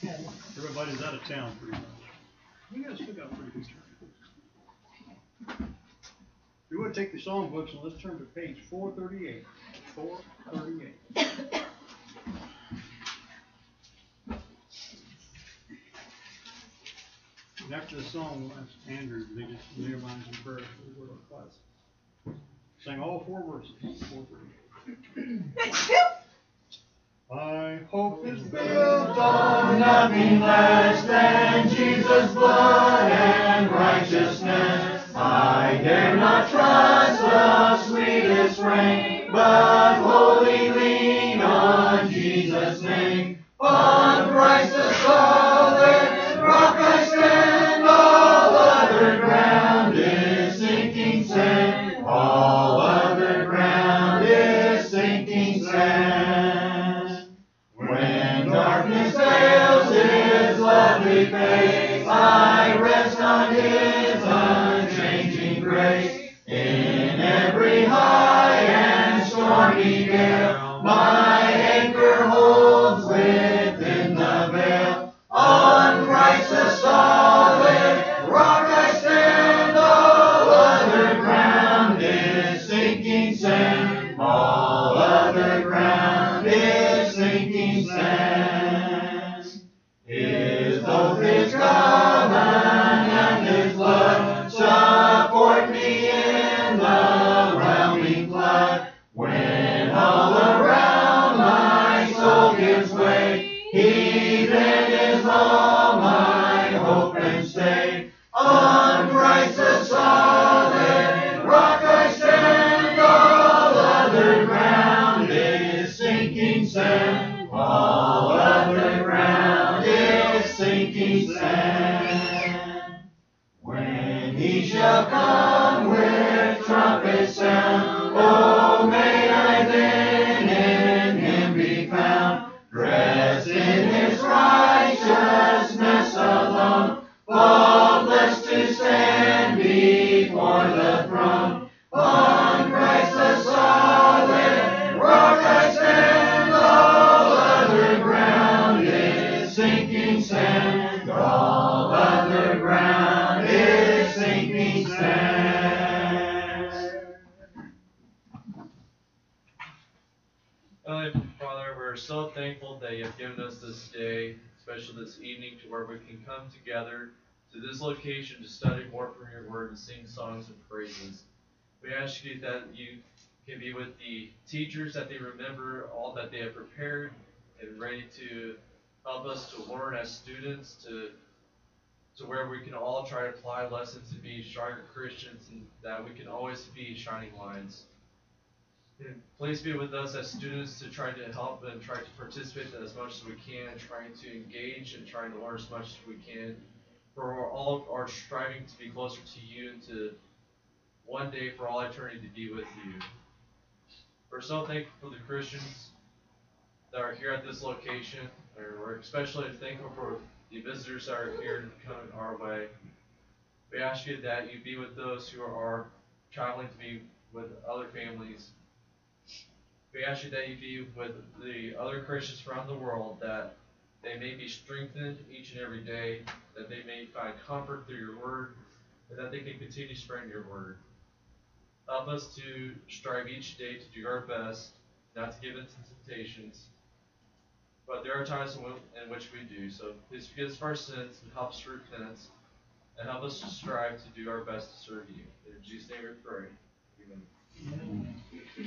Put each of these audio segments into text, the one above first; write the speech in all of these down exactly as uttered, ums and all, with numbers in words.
Everybody's out of town pretty much. You guys still got a pretty good turn. You want to take the song books and let's turn to page four thirty-eight. four thirty-eight. And after the song, we'll ask Andrew to lead us in their minds in prayer for the word of class. Sing all four verses. four thirty-eight. My hope is built on nothing less than Jesus' blood and righteousness. I dare not trust the sweetest frame, but wholly lean on Jesus' name. On Christ the solid rock I stand, all other ground is sinking sand. All other ground is sinking sand. When darkness veils His lovely face, I rest on His unchanging grace. In every high and stormy gale, my anchor holds within the veil. On Christ the solid rock I stand, all other ground is sinking sand. All other ground is sinking sand. His oath is common and His blood support me in the whelming flood. When all around my soul gives way, He then is all my hope and stay. On Christ the solid rock I stand, all other ground is sinking sand. All other ground is sinking sand. When He shall come with trumpet sound, oh, may I then in Him be found, dressed in His righteousness alone, faultless to stand before the throne. On Christ the solid rock I stand, all other ground is sinking sand. All other ground is sinking sand. Heavenly Father, we're so thankful that you have given us this day, especially this evening, to where we can come together to this location to study more from your word and sing songs and praises. We ask you that you can be with the teachers, that they remember all that they have prepared and ready to help us to learn as students, to to where we can all try to apply lessons to be stronger Christians, and that we can always be shining lights. And please be with us as students to try to help and try to participate as much as we can, and trying to engage and trying to learn as much as we can, for all of our striving to be closer to you and to one day for all eternity to be with you. We're so thankful for the Christians that are here at this location, and we're especially thankful for the visitors that are here coming our way. We ask you that you be with those who are traveling to be with other families. We ask you that you be with the other Christians around the world, that they may be strengthened each and every day, that they may find comfort through your word, and that they can continue spreading your word. Help us to strive each day to do our best, not to give in to temptations, but there are times in which we do. So please forgive us for our sins and help us to repentance, and help us to strive to do our best to serve you. In Jesus' name we pray. Amen.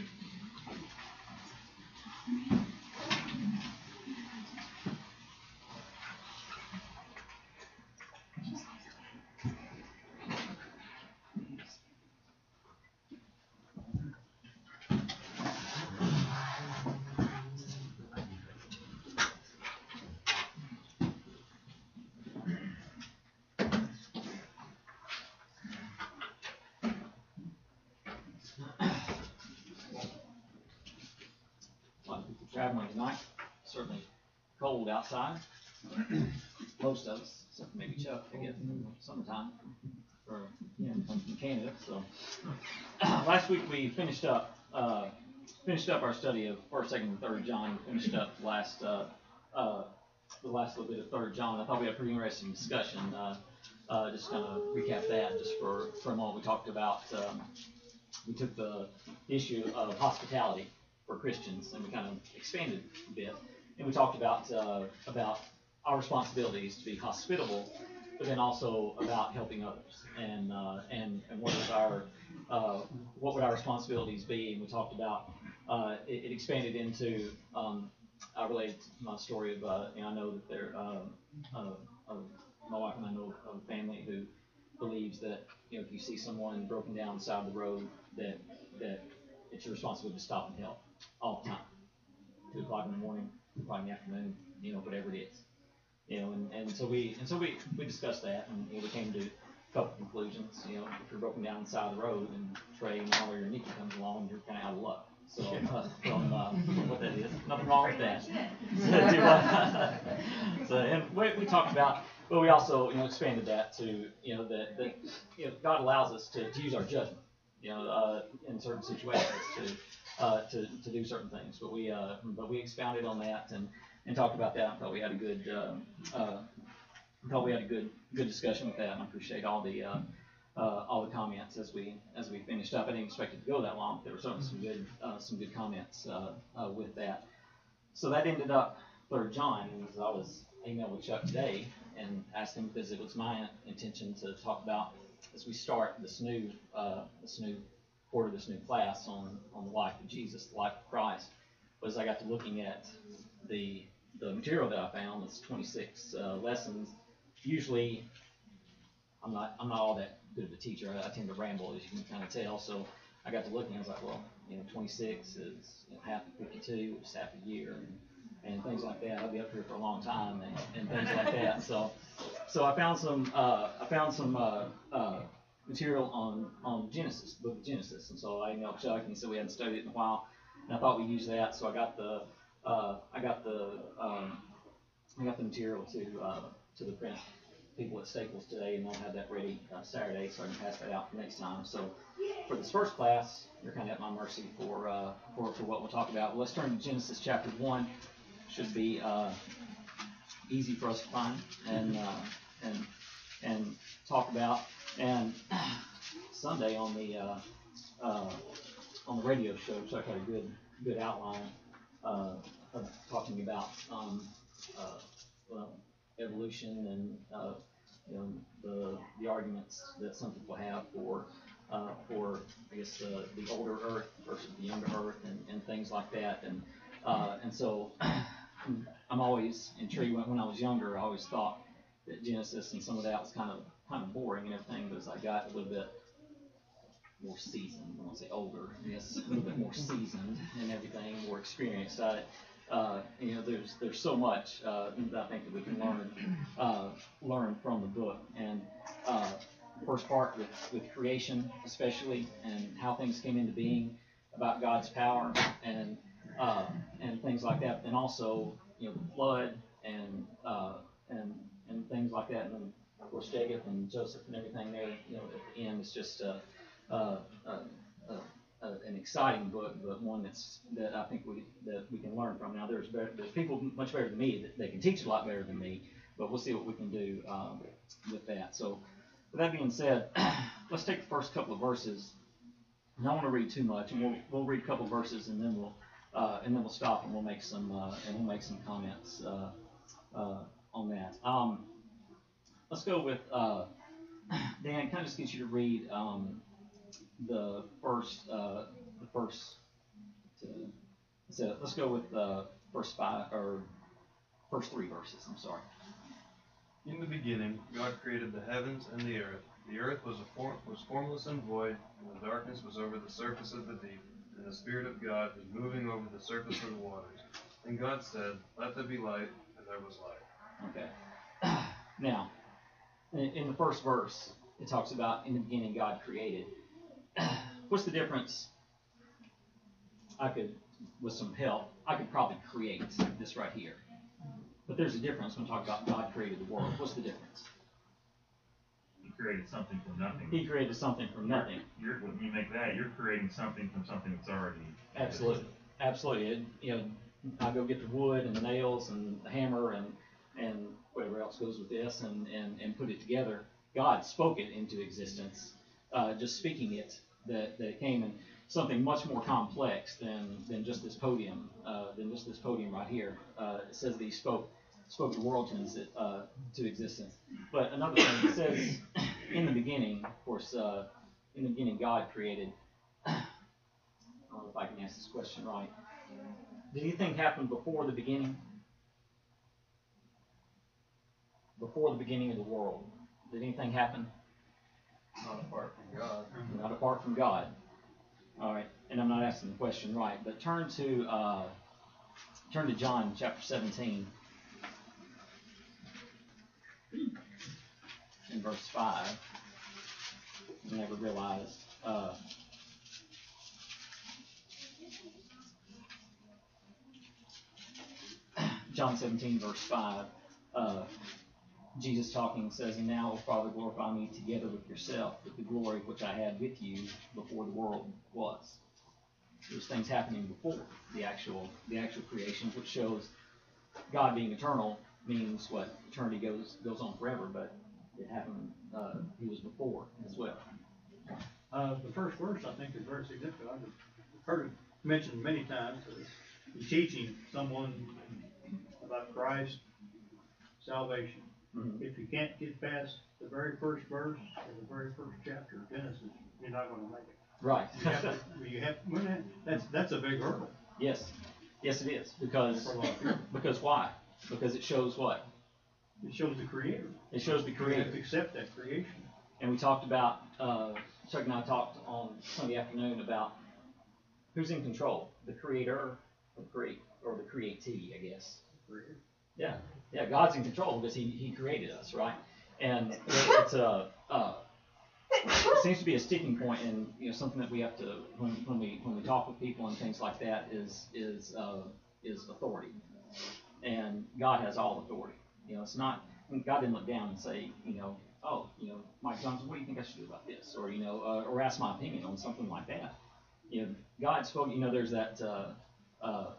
Traveling tonight, certainly cold outside. Most of us, except maybe Chuck, I guess, in the summertime, for you know, from Canada. So last week we finished up uh, finished up our study of First, Second, and Third John. We finished up last uh, uh, the last little bit of Third John. I thought we had a pretty interesting discussion. Uh, uh, just kind of recap that just for, for a moment. We talked about, um, we took the issue of hospitality for Christians and we kind of expanded a bit. And we talked about, uh, about our responsibilities to be hospitable, but then also about helping others. And, uh, and, and what is our, uh, what would our responsibilities be? And we talked about, uh, it, it expanded into, um, I related to my story of, uh, you know, I know that there, um, uh, uh, my wife and I know of a family who believes that, you know, if you see someone broken down on the side of the road, that, that it's your responsibility to stop and help all the time. Two o'clock in the morning, two o'clock in the afternoon, you know, whatever it is. You know, and, and so we, and so we, we discussed that and, you know, we came to a couple conclusions. You know, if you're broken down on the side of the road and Trey Miller or Nikki comes along, you're kind of out of luck. So, uh, from, uh, what that is, nothing wrong with that. So, uh, so, and we, we talked about, but we also, you know, expanded that to, you know, that, that, you know, God allows us to, to use our judgment, you know, uh, in certain situations to, uh, to, to do certain things. But we, uh, but we expounded on that and, and talked about that. I thought we had a good, uh, uh, I thought we had a good, good discussion with that, and I appreciate all the, uh, Uh, all the comments as we as we finished up. I didn't expect it to go that long, but there were certainly some good uh, some good comments uh, uh, with that. So that ended up Third John, and as I was emailing with Chuck today and asked him because it was my intention to talk about as we start this new uh, this new quarter, this new class on on the life of Jesus, the life of Christ. Was I got to looking at the the material that I found. It's twenty-six uh, lessons. Usually, I'm not I'm not all that good of a teacher. I, I tend to ramble, as you can kind of tell. So I got to looking, I was like, well, you know, twenty-six is, you know, half of fifty-two, which is half a year, and, and things like that. I'll be up here for a long time, and, and things like that. So, so I found some uh, I found some uh, uh, material on on Genesis, the book of Genesis, and so I emailed Chuck, and he said we hadn't studied it in a while, and I thought we'd use that. So I got the uh, I got the um, I got the material to uh, to the print people at Staples today, and they'll have that ready uh, Saturday, so I can pass that out for next time. So for this first class, you're kind of at my mercy for uh, for, for what we'll talk about. Well, let's turn to Genesis chapter one. Should be uh, easy for us to find and uh, and and talk about. And Sunday on the uh, uh, on the radio show, Chuck had a good good outline uh, of talking about um, uh, well, evolution and uh, you know the the arguments that some people have for uh, for I guess the the older Earth versus the younger Earth and, and things like that, and uh, and so I'm always intrigued. When, when I was younger, I always thought that Genesis and some of that was kind of kind of boring and everything, but as I got a little bit more seasoned, I won't say older, I guess a little bit more seasoned and everything, more experienced. I, Uh, you know, there's there's so much uh, that I think that we can learn uh, learn from the book. And uh, the first part with, with creation, especially, and how things came into being, about God's power and uh, and things like that. And also, you know, the flood and uh, and and things like that. And then, of course, Jacob and Joseph and everything there. You know, at the end, it's just uh, uh, uh, uh, Uh, an exciting book, but one that's that I think we that we can learn from. Now, there's better, there's people much better than me that they can teach a lot better than me, but we'll see what we can do um, with that. So, with that being said, let's take the first couple of verses. I don't want to read too much, and we'll we'll read a couple of verses, and then we'll uh, and then we'll stop and we'll make some uh, and we'll make some comments uh, uh, on that. Um, let's go with uh, Dan. Kind of just get you to read. Um, the first, uh, the first, uh, so let's go with the first five, or first three verses, I'm sorry. In the beginning, God created the heavens and the earth. The earth was, a form, was formless and void, and the darkness was over the surface of the deep, and the Spirit of God was moving over the surface of the waters. And God said, "Let there be light," and there was light. Okay. Now, in, in the first verse, it talks about, in the beginning, God created. What's the difference? I could, with some help, I could probably create this right here. But there's a difference when we talk about God created the world. What's the difference? He created something from nothing. He created something from nothing. You're, when you make that, you're creating something from something that's already. Absolutely. Absolutely. It, you know, I go get the wood and the nails and the hammer and parts goes with this and, and, and put it together. God spoke it into existence, uh, just speaking it, that, that it came in something much more complex than, than just this podium, uh, than just this podium right here. Uh, it says that he spoke, spoke the world to, uh, to existence. But another thing, it says, in the beginning, of course, uh, in the beginning God created, I don't know if I can ask this question right. Did anything happen before the beginning? Before the beginning of the world, did anything happen? Not apart from God. Not apart from God. All right, and I'm not asking the question right, but turn to uh, turn to John chapter seventeen, in verse five. I never realized. Uh, John seventeen, verse five. Uh, Jesus talking says, "And now, O Father, glorify me together with yourself, with the glory which I had with you before the world was." There's things happening before the actual the actual creation, which shows God being eternal means what eternity goes goes on forever, but it happened. Uh, he was before as well. Uh, the first verse, I think, is very significant. I've heard it mentioned many times. He's teaching someone about Christ, salvation. Mm-hmm. If you can't get past the very first verse or the very first chapter of Genesis, you're not going to make it. Right. You have to, you have, well, that- that's, that's a big hurdle Yes. Yes, it is because for a lot of people. because why? Because it shows what? It shows the Creator. It shows the You have Creator. to accept that creation. And we talked about, uh, Chuck and I talked on Sunday afternoon about who's in control, the Creator or the create or the createe, I guess. Creator. Yeah, yeah, God's in control because He He created us, right? And it- it's a uh, it seems to be a sticking point, and you know something that we have to when when we when we talk with people and things like that is is uh, is authority, and God has all authority. You know, it's not God didn't look down and say, you know, oh, you know, Mike Johnson, what do you think I should do about this, or you know, uh, or ask my opinion on something like that. You know, God spoke. You know, there's that. Uh, uh,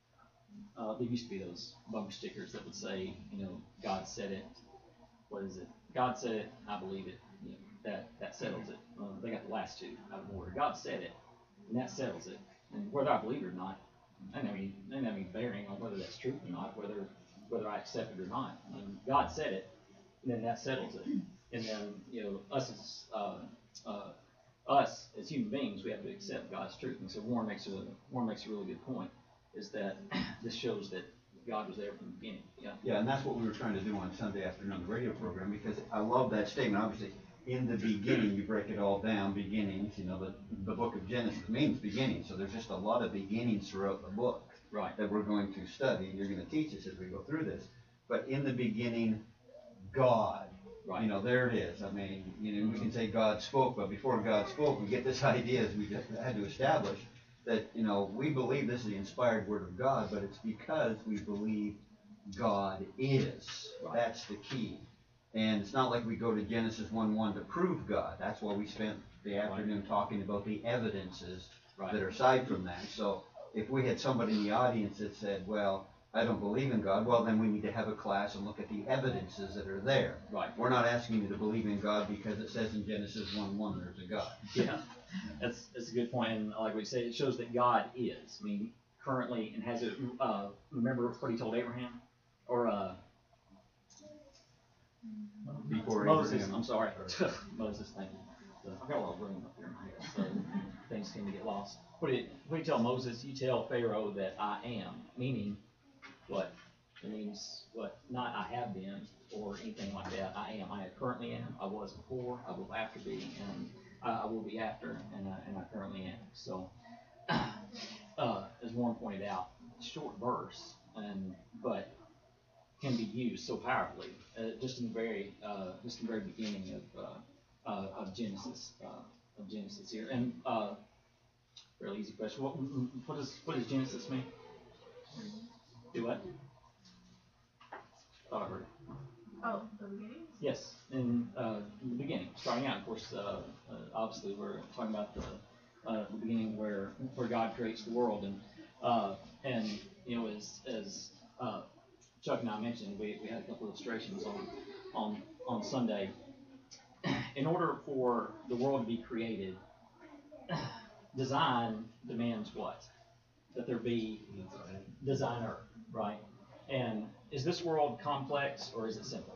Uh, there used to be those bumper stickers that would say, you know, God said it. What is it? God said it. I believe it. You know, that that settles it. Uh, they got the last two out of order. God said it, and that settles it. And whether I believe it or not, I don't have any, I don't have any bearing on whether that's true or not. Whether whether I accept it or not. And God said it, and then that settles it. And then you know, us as uh, uh, us as human beings, we have to accept God's truth. And so Warren makes a Warren makes a really good point. Is that this shows that God was there from the beginning. Yeah. Yeah, and that's what we were trying to do on Sunday afternoon on the radio program, because I love that statement. Obviously, in the beginning, you break it all down, beginnings, you know, the, the book of Genesis means beginning, so there's just a lot of beginnings throughout the book Right. that we're going to study, and you're going to teach us as we go through this. But in the beginning, God. Right. You know, there it is. I mean, you know, we can say God spoke, but before God spoke, we get this idea, as we just had to establish, that, you know, we believe this is the inspired word of God, but it's because we believe God is. Right. That's the key. And it's not like we go to Genesis one one to prove God. That's why we spent the afternoon talking about the evidences Right. that are aside from that. So if we had somebody in the audience that said, well, I don't believe in God, well, then we need to have a class and look at the evidences that are there. Right. We're not asking you to believe in God because it says in Genesis one one there's a God. Yeah. That's that's a good point. And like we said, it shows that God is. I mean, currently, and has it. Uh, remember what He told Abraham, or uh, Before Moses. Abraham. I'm sorry, Moses. Thank you. So, I've got a lot of room up here in my head, so things tend to get lost. What did what did He tell Moses? You tell Pharaoh that I am, meaning what? It means what? Not I have been or anything like that. I am. I currently am. I was before. I will after be, and I will be after, and I, and I currently am. So, uh, as Warren pointed out, short verse, and but can be used so powerfully, uh, just in the very, uh, just in the very beginning of uh, uh, of Genesis, uh, of Genesis here. And uh, fairly easy question. What what does what does Genesis mean? Do what? Oh, I heard. Oh, the beginning? Yes, in, uh, in the beginning, starting out, of course, uh, uh, obviously we're talking about the, uh, the beginning where where God creates the world, and uh, and you know as as uh, Chuck and I mentioned, we, we had a couple illustrations on, on, on Sunday. In order for the world to be created, design demands what? That there be designer, right? And is this world complex or is it simple?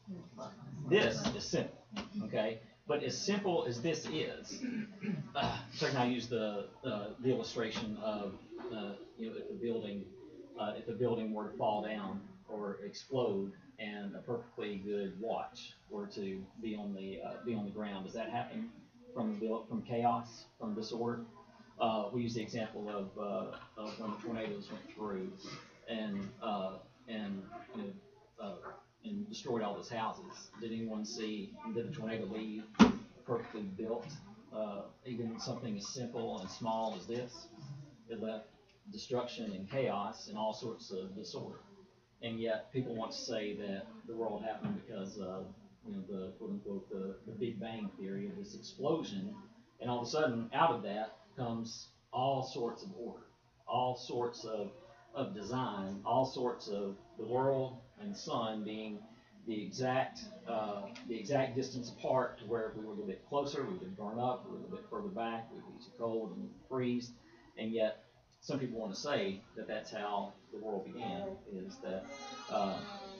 This is simple, okay? But as simple as this is, uh, Chuck and I use the uh, the illustration of uh, you know if the building uh, if the building were to fall down or explode and a perfectly good watch were to be on the uh, be on the ground, does that happen from build, from chaos, from disorder? Uh, we use the example of, uh, of when the tornadoes went through and uh, and you know, uh, and destroyed all those houses. Did anyone see? Did the tornado leave perfectly built? Uh, even something as simple and small as this, it left destruction and chaos and all sorts of disorder. And yet, people want to say that the world happened because of you know the quote unquote the, the Big Bang theory of this explosion, and all of a sudden, out of that comes all sorts of order, all sorts of of design, all sorts of the world and sun being the exact uh, the exact distance apart to where if we were a little bit closer, we would burn up. If we were a little bit further back, we would be too cold and freeze. And yet, some people want to say that that's how the world began, is that uh,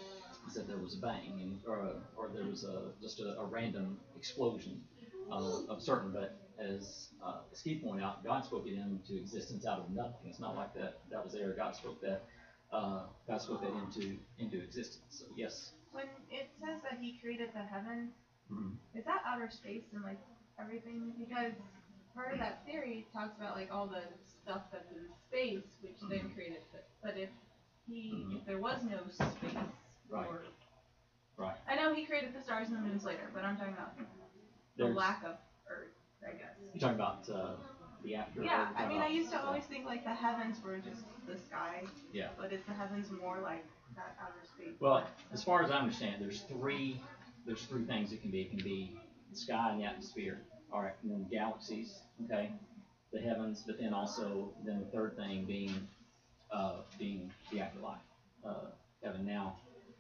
is that there was a bang, and, or, or there was a, just a, a random explosion uh, of certain. But as uh, Steve pointed out, God spoke it into existence out of nothing. It's not like that that was there. God spoke that uh, God spoke that into into existence. So yes. When it says that he created the heavens, Mhm. is that outer space and like everything? Because part of that theory talks about like all the stuff that's in space, which Mhm. then created it. But if he, Mhm. if there was no space, Right. or Right. I know he created the stars and the moons later, but I'm talking about the There's, lack of Earth, I guess. you're talking about uh, the after. Yeah, you're I talking mean, I about- used to yeah. always think like the heavens were just the sky. Yeah. But is the heavens more like that outer space? Well, as far as I understand, there's three there's three things it can be. It can be the sky and the atmosphere. All right, and then galaxies, okay, the heavens, but then also then the third thing being uh, being the afterlife, uh, heaven. Now,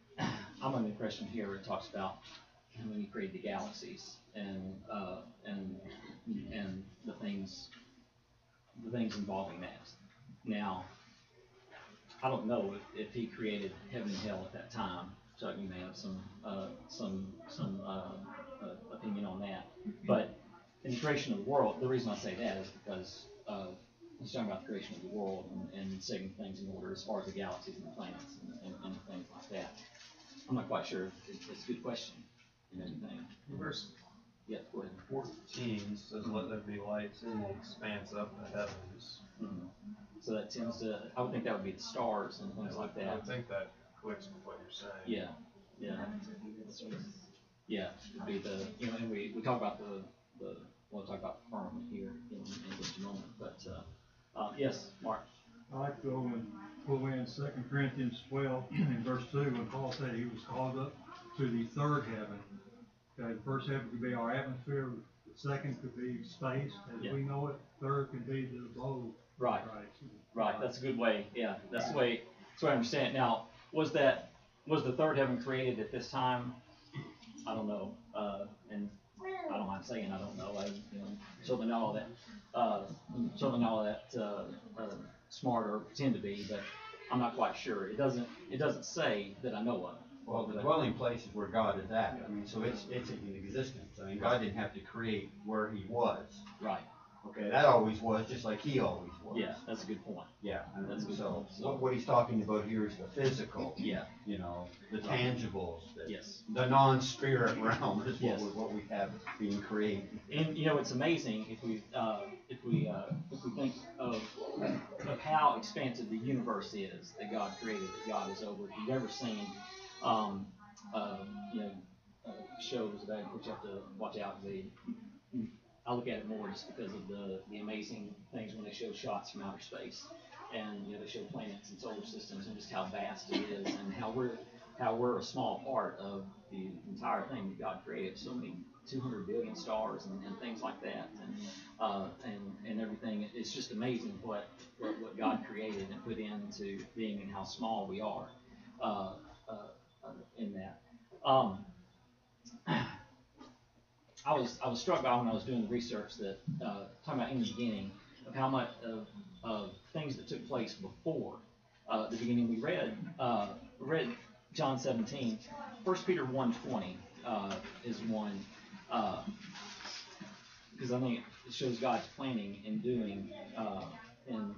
I'm under the impression here where it talks about when he created the galaxies and uh, and and the things the things involving that. Now, I don't know if, if he created heaven and hell at that time. Chuck, you may have some uh, some some uh, uh, opinion on that. But in the creation of the world, the reason I say that is because uh, he's talking about the creation of the world and, and setting things in order as far as the galaxies and the planets and, and, and things like that. I'm not quite sure. It's, it's a good question and everything. Verse Yeah, go ahead. fourteen says, "Let there be lights in the expanse of the heavens." Mhm. So that tends to, I would think that would be the stars and things like I that. would think that clicks with what you're saying. Yeah, yeah. Yeah, it'd be the, you know, and we, we talk about the, the, we'll talk about the firmament here in, in just a moment, but, uh, uh, yes, Mark. I like to go and pull in Second Corinthians twelve in verse two, when Paul said he was called up to the third heaven. Okay, the first heaven could be our atmosphere, the second could be space, as Yeah. we know it, third could be the abode. Right, Right. right, that's a good way, yeah, that's the way, that's the way I understand it. Now, was that, was the third heaven created at this time? I don't know, uh, and I don't mind saying I don't know, I, you know, certainly not all that, uh, certainly not all that, uh, uh, smart or pretend to be, but I'm not quite sure. It doesn't, it doesn't say that I know of. Well, the dwelling place is where God is at. I mean, so it's, it's in existence. I mean, God didn't have to create where he was. Right, Okay, that always was, just like he always was. yeah, that's a good point. Yeah, and That's a good so, point. So- what, what he's talking about here is the physical, Yeah, you know, the tangibles, the, yes. the non-spirit realm is what Yes. we, what we have being created. And, you know, it's amazing if we, uh, if we, uh, if we think of, of how expansive the universe is that God created, that God is over. If you've ever seen, um, uh, you know, uh, shows that, which you have to watch out, they, I look at it more just because of the, the amazing things when they show shots from outer space. And, you know, they show planets and solar systems and just how vast it is and how we're, how we're a small part of the entire thing that God created. So many, two hundred billion stars and, and things like that, and, uh, and, and everything. It's just amazing what, what, what God created and put into being and how small we are. uh, uh, uh, in that. Um, I was I was struck by when I was doing the research that uh, talking about in the beginning of how much of, of things that took place before uh, the beginning. We read uh, read John seventeen. First Peter one twenty uh, is one because uh, I think it shows God's planning and doing uh, in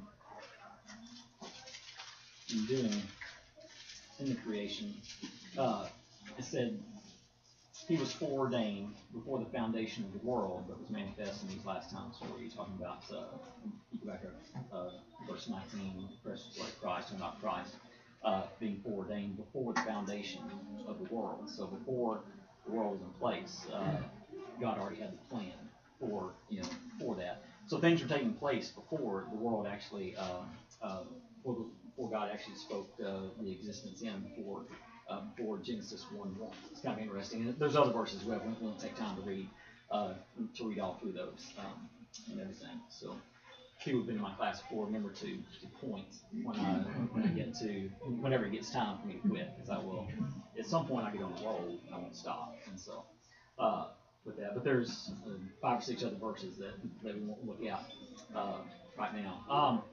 in doing in the creation. Uh, it said. He was foreordained before the foundation of the world, but was manifest in these last times. So, what are you talking about? Uh, you go back to uh, verse nineteen, precious blood of Christ, and not Christ, uh, being foreordained before the foundation of the world. So, before the world was in place, uh, God already had the plan for you know for that. So, things were taking place before the world actually, uh, uh, before, the, before God actually spoke uh, the existence in before. Uh, before Genesis one one. It's kind of interesting. And there's other verses we won't, won't take time to read, uh, to read all through those um, and everything. So, people who've been in my class before remember to, to point when I, when I get to, whenever it gets time for me to quit, because I will, at some point I get on the roll, I won't stop. And so, uh, with that, but there's uh, five or six other verses that, that we won't look at uh, right now.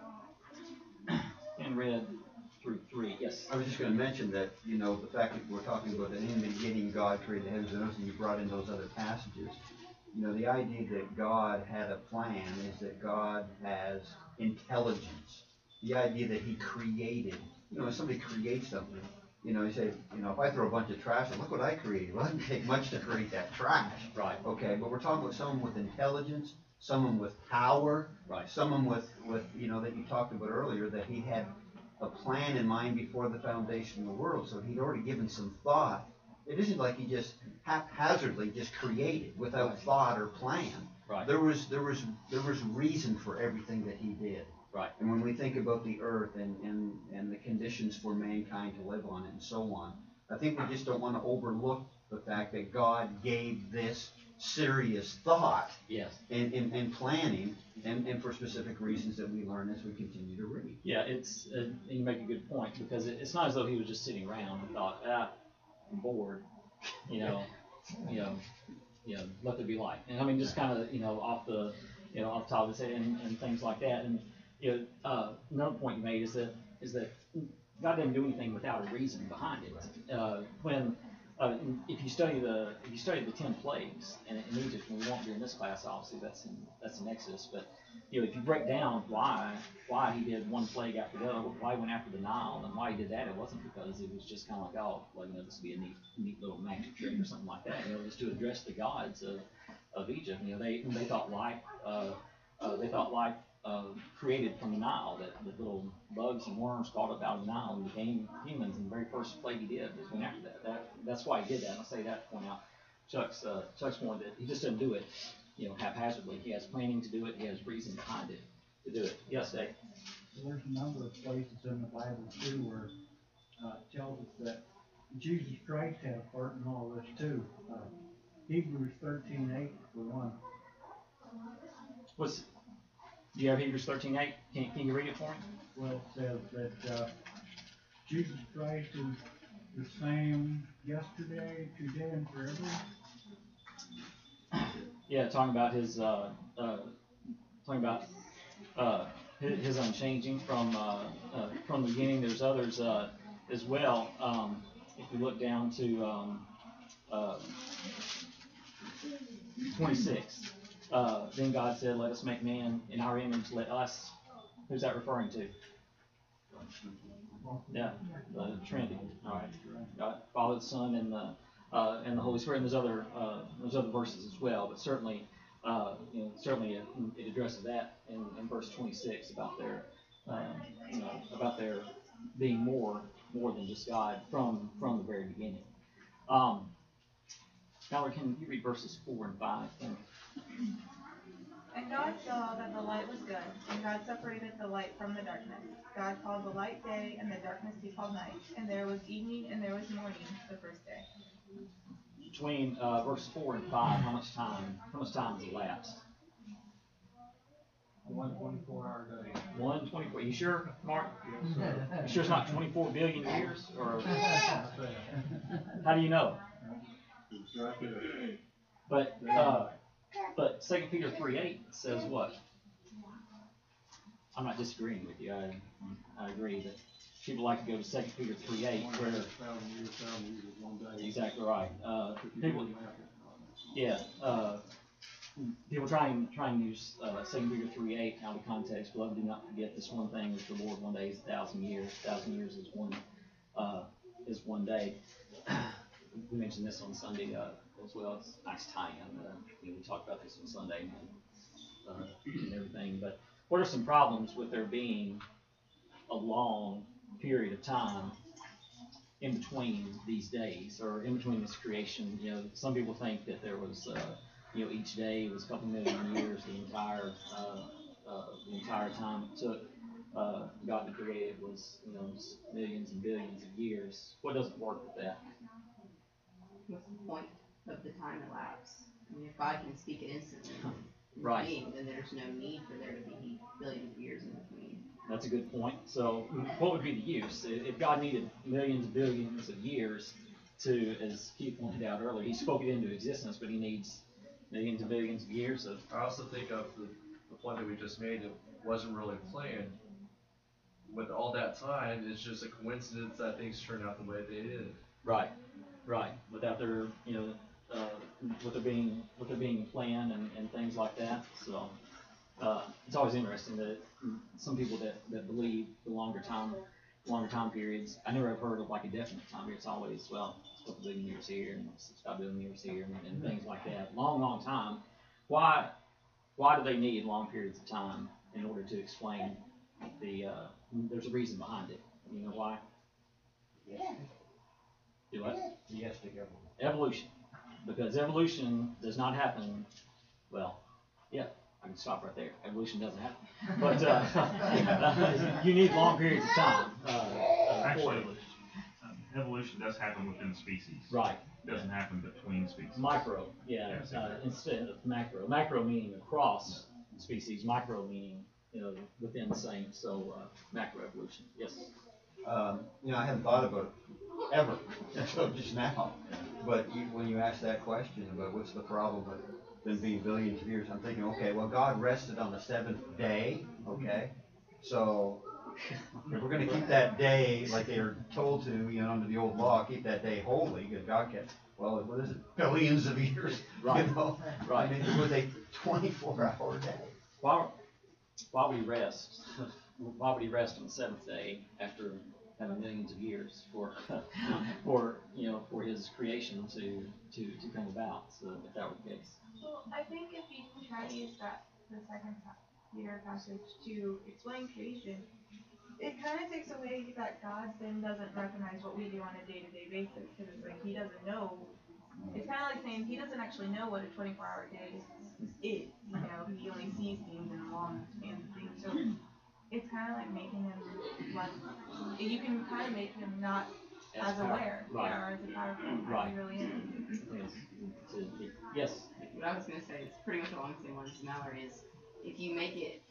Um, and read through three, yes. I was just gonna mention that, you know, the fact that we're talking about that in the beginning God created the heavens and earth, and you brought in those other passages. You know, the idea that God had a plan is that God has intelligence. The idea that he created, you know, when somebody creates something, you know, you say, you know, if I throw a bunch of trash, look what I created. Well, it doesn't take much to create that trash. Right. Okay, but we're talking about someone with intelligence, someone with power, right. someone with, with, you know, that you talked about earlier, that he had a plan in mind before the foundation of the world, so he'd already given some thought. It isn't like he just haphazardly just created without right. thought or plan. Right. There was there was there was reason for everything that he did. Right. And when we think about the earth and, and, and the conditions for mankind to live on it and so on, I think we just don't want to overlook the fact that God gave this serious thought yes. and, and, and planning and, and for specific reasons that we learn as we continue to read. Yeah, it's uh, you make a good point, because it, it's not as though he was just sitting around and thought, ah, I'm bored, you know, you know, you know, let there be light. And I mean, just kind of, you know, off the, you know, off the top of his head and, and things like that. And you know, uh, another point you made is that is that God didn't do anything without a reason behind it. Uh, when Uh, if you study the if you study the ten plagues in, in Egypt, and we won't do in this class, obviously that's in that's in Exodus, but you know, if you break down why why he did one plague after the other, why he went after the Nile, and why he did that, it wasn't because it was just kind of like, oh, well, you know, this would be a neat neat little magic trick or something like that. You know, it was to address the gods of, of Egypt. You know, they they thought life uh, uh, they thought life uh, created from the Nile, that the little bugs and worms crawled up out of the Nile and became humans, and the very first plague he did was went after that. that that's why he did that. And I'll say that to point out Chuck's uh, Chuck's point that he just doesn't do it, you know, haphazardly. He has planning to do it. He has reason behind it to do it. Yes, Dave. There's a number of places in the Bible too where uh, it tells us that Jesus Christ had a part in all this too. Uh, Hebrews thirteen eight for one. What's Do you have Hebrews thirteen eight? Can, can you read it for me? Well, it says that uh, Jesus Christ is the same yesterday, today, and forever. Yeah, talking about his, uh, uh, talking about uh, his, his unchanging from uh, uh, from the beginning. There's others uh, as well. Um, if we look down to um, uh, twenty-six. Uh, then God said, let us make man in our image, let us. Who's that referring to? Yeah, the Trinity. All right, God, Father, the Son, and the uh, and the Holy Spirit. And there's other uh, there's other verses as well, but certainly, uh, you know, certainly it, it addresses that in, in verse twenty-six about their, uh, you know, about their being more more than just God from from the very beginning. Um, Mallory, can you read verses four and five? And, And God saw that the light was good, and God separated the light from the darkness. God called the light day, and the darkness he called night. And there was evening, and there was morning, the first day. between uh, verse four and five, how much time? How much time has elapsed? A one twenty-four hour day. One twenty-four, you sure, Mark? Yes, sir. You sure it's not twenty-four billion years, or That's it. how do you know? It's right there. But, uh, but Second Peter three eight says what? I'm not disagreeing with you, I, I agree that people like to go to Second Peter three eight where, Thousand years, thousand years is one day. exactly right, uh, If you people, do the math, it's not. yeah, uh, people try and, try and use, uh, Second Peter three eight out of context, beloved, do not forget this one thing with the Lord, one day is a thousand years, a thousand years is one, uh, is one day. We mentioned this on Sunday, uh, as well, it's a nice tie-in, uh, you know, we talked about this on Sunday, and, uh, and everything, but what are some problems with there being a long period of time in between these days, or in between this creation? You know, some people think that there was, uh, you know, each day was a couple million years, the entire, uh, uh, the entire time it took, uh, God to create it was, you know, just millions and billions of years. What doesn't work with that? What's the point of the time elapse? I mean, if God can speak it instantly, in Right. being, then there's no need for there to be billions of years in between. That's a good point. So what would be the use? I- If God needed millions, billions of years to, as Keith pointed out earlier, he spoke it into existence, but he needs millions and billions of years of, I also think of the, the point that we just made, it wasn't really planned. With all that time, it's just a coincidence that things turned out the way they did. right, right, without there, you know, uh, with there being, with there being a plan and, and things like that. So, uh, it's always interesting that some people that, that believe the longer time, longer time periods, I never have heard of like a definite time period. It's always, well, it's a couple billion years here and it's five billion years here and, and things like that. Long, long time. Why, why do they need long periods of time in order to explain the, uh, there's a reason behind it. You know why? Do what? Yes, to go. Evolution. Because evolution does not happen, well, yeah, I can stop right there. Evolution doesn't happen. But, uh, you need long periods of time, uh, uh, for Actually, it. um, evolution does happen within species. Right. It doesn't happen between species. Micro, yeah, Yes, uh, instead of macro. Macro meaning across species, micro meaning, you know, within the same, so, uh, macroevolution, yes. Um, you know, I hadn't thought about it ever until just now. But you, when you ask that question about what's the problem with them being billions of years, I'm thinking, okay, well, God rested on the seventh day, okay? So if we're gonna keep that day like they were told to, you know, under the old law, keep that day holy, because God kept, well, what is it, billions of years, Right. you know? Right. I mean, it was a twenty-four hour day. While, while we rest, why would he rest on the seventh day after having millions of years for, for, you know, for his creation to, to, to come about, so if that were the case? Well, I think if you try to use that, the second pa- Peter passage to explain creation, it kind of takes away that God then doesn't recognize what we do on a day-to-day basis, because it's like he doesn't know. It's kind of like saying he doesn't actually know what a twenty-four hour day is. You know, he only sees things in long spans of things. So it's kind of like making him less. You can kind of make him not as, power- aware, Right, yeah, or as powerful as Right. he really is. yes, to- yes, What I was gonna say, it's pretty much along the same lines as Mallory, is if you make it,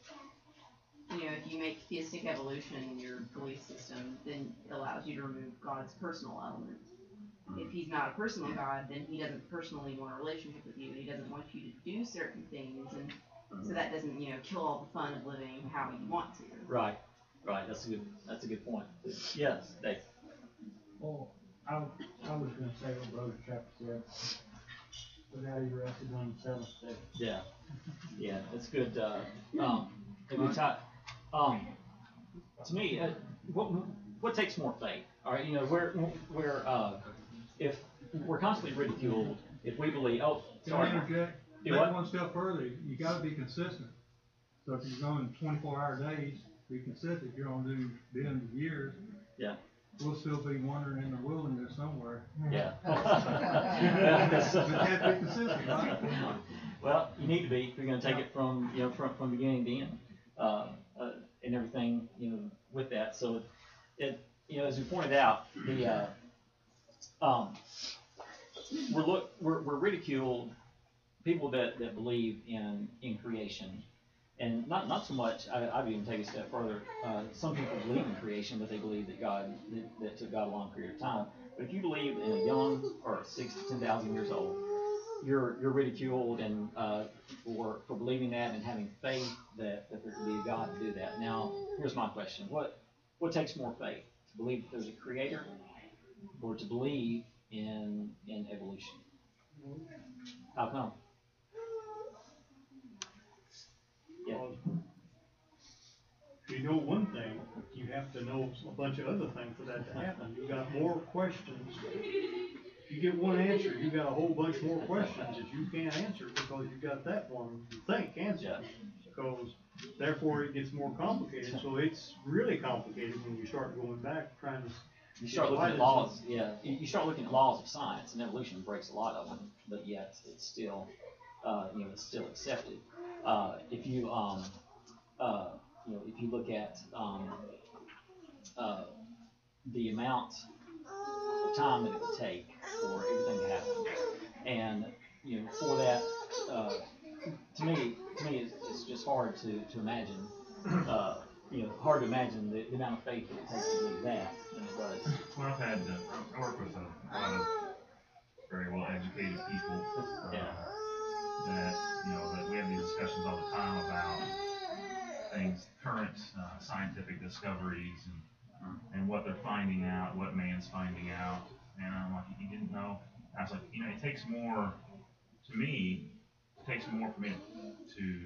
you know, if you make theistic evolution your belief system, then it allows you to remove God's personal element. If he's not a personal God, then he doesn't personally want a relationship with you, and he doesn't want you to do certain things, and so that doesn't, you know, kill all the fun of living how you want to. right, right, that's a good, that's a good point. Yes, Dave. Well, I, I was gonna say what Brother Chapter said, but how he rested on the seventh day. Yeah, yeah, that's good, uh, um, a good time. Um, to me, uh, what, what takes more faith? All right, you know, we're, we're, uh, if we're constantly ridiculed, if we believe, oh, Can I sorry. interject? Do Take what? one step further, you gotta be consistent. So if you're going twenty-four hour days, be consistent. If you're gonna do billions of years, Yeah. we'll still be wandering in the wilderness somewhere. Yeah. We have to be consistent, right? Well, you need to be, if you're gonna take it from, you know, from, from beginning to end, uh, uh, and everything, you know, with that, so it, you know, as we pointed out, the, uh, um, we're look, we're, we're ridiculed, people that, that believe in, in creation, And not, not so much, I, I'd even take it a step further, uh, some people believe in creation, but they believe that God, that, that took God a long period of time. But if you believe in a young Earth, six to ten thousand years old, you're, you're ridiculed and, uh, for, for believing that and having faith that, that there could be a God to do that. Now, here's my question. What, what takes more faith? To believe that there's a creator or to believe in, in evolution? How come? Yeah. Well, if you know one thing, you have to know a bunch of other things for that to happen. You got more questions. You get one answer, you got a whole bunch more questions that you can't answer because you got that one you think answered. Because therefore it gets more complicated. So it's really complicated when you start going back trying to. You start looking at laws, yeah. You, you start looking at laws of science, and evolution breaks a lot of them, but yet it's still, uh, you know, it's still accepted. Uh, if you, um, uh, you know, if you look at um, uh, the amount of time that it would take for everything to happen, and you know, for that, uh, to me, to me, it's, it's just hard to to imagine. Uh, you know, hard to imagine the, the amount of faith that it takes to believe that than it does. Well, I've had, uh, I work with a lot of very well educated people, uh, Yeah. that, you know, that we have these discussions all the time about things, current, uh, scientific discoveries and, and what they're finding out, what man's finding out. And I'm like, you didn't know? I was like, you know, it takes more, to me, it takes more for me to,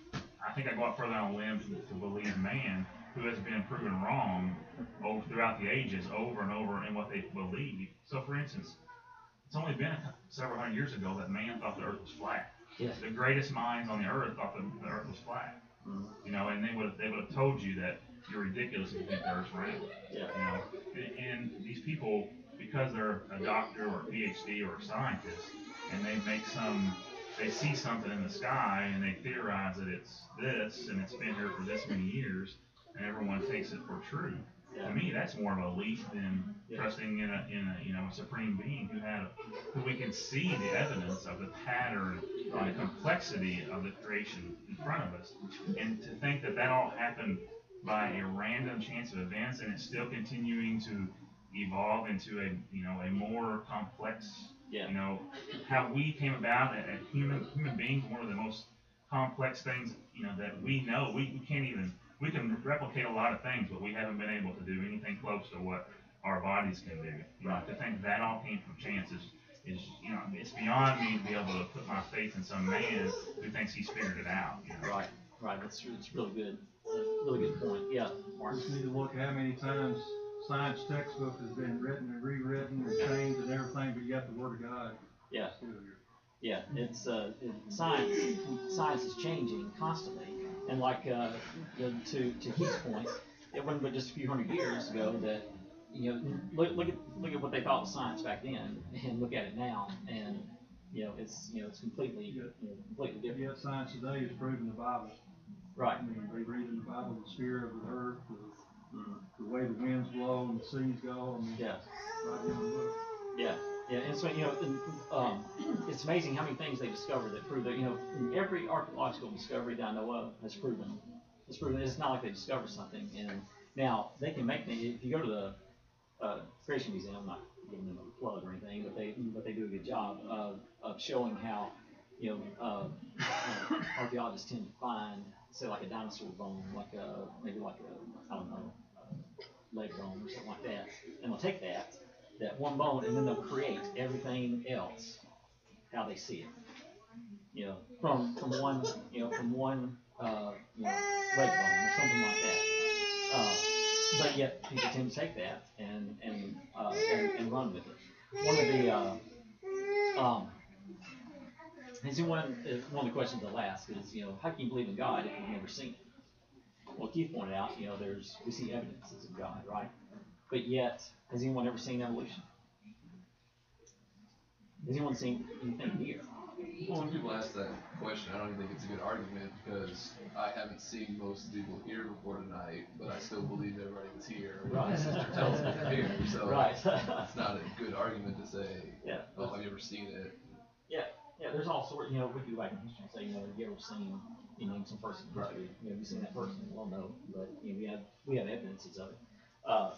I think I go out further on a limb to, to believe man who has been proven wrong over throughout the ages, over and over in what they believe. So, for instance, it's only been a, several hundred years ago that man thought the Earth was flat. Yeah. The greatest minds on the Earth thought the, the Earth was flat. Mm-hmm. You know, and they would have they would have told you that you're ridiculous if you think the Earth's round. Yeah. You know, and, and these people, because they're a doctor or a P H D or a scientist, and they make some. They see something in the sky and they theorize that it's this and it's been here for this many years, and everyone takes it for true. Yeah. To me, that's more of a leap than Yeah. trusting in a in a you know a supreme being who had a, who we can see the evidence of the pattern and the complexity of the creation in front of us, and to think that that all happened by a random chance of events and it's still continuing to evolve into a you know a more complex. Yeah. You know, how we came about as human human beings, one of the most complex things, you know, that we know. We, we can't even, we can replicate a lot of things, but we haven't been able to do anything close to what our bodies can do. You know, to think that all came from chance is, is, you know, it's beyond me to be able to put my faith in some man who thinks he's figured it out. You know? Right, right. That's it's really good. Really good point. Yeah, Mark. Just need to look at how many times science textbook has been written and rewritten and changed and everything, but yet the Word of God Yeah. is still here. Yeah, it's uh, it, science. Science is changing constantly, and like uh, you know, to to Keith's point, it wasn't but just a few hundred years ago that you know look look at look at what they thought was science back then, and look at it now, and you know it's you know it's completely you know, completely different. Yet science today is proving the Bible. Right. I mean, they read in the Bible the spirit of the earth, the, Mm-hmm. the way the winds blow and the seas go. I mean, Yeah. right in the book. Yeah, yeah, and so you know, and, um, it's amazing how many things they discover that prove that you know every archaeological discovery that I know of has proven, has proven it's not like they discovered something. And now they can make things. If you go to the uh, Creation Museum, I'm not giving them a plug or anything, but they but they do a good job of of showing how you know uh, uh, archaeologists tend to find, say, like a dinosaur bone, like a maybe like a I don't know, a leg bone or something like that, and they'll take that. that one bone, and then they'll create everything else how they see it. You know, from from one you know from one uh, you know, leg bone or something like that. Uh, but yet people tend to take that and and uh, and, and run with it. One of the uh, um, is one one of the questions I'll ask is you know how can you believe in God if you've never seen it? Well, Keith pointed out you know there's we see evidences of God, right? But yet, has anyone ever seen evolution? Has anyone seen anything here? Well, when people ask that question, I don't even think it's a good argument because I haven't seen most of the people here before tonight, but I still believe everybody was here. Right. My sister tells me they're here, so Right. it's not a good argument to say, Yeah. oh, have you ever seen it? Yeah. Yeah, there's all sorts, you know, we could go back in history and say, you know, have you ever seen, you name some person in history, you know, have you seen that person? Well, no, but, you know, we have, we have evidences of it. Uh,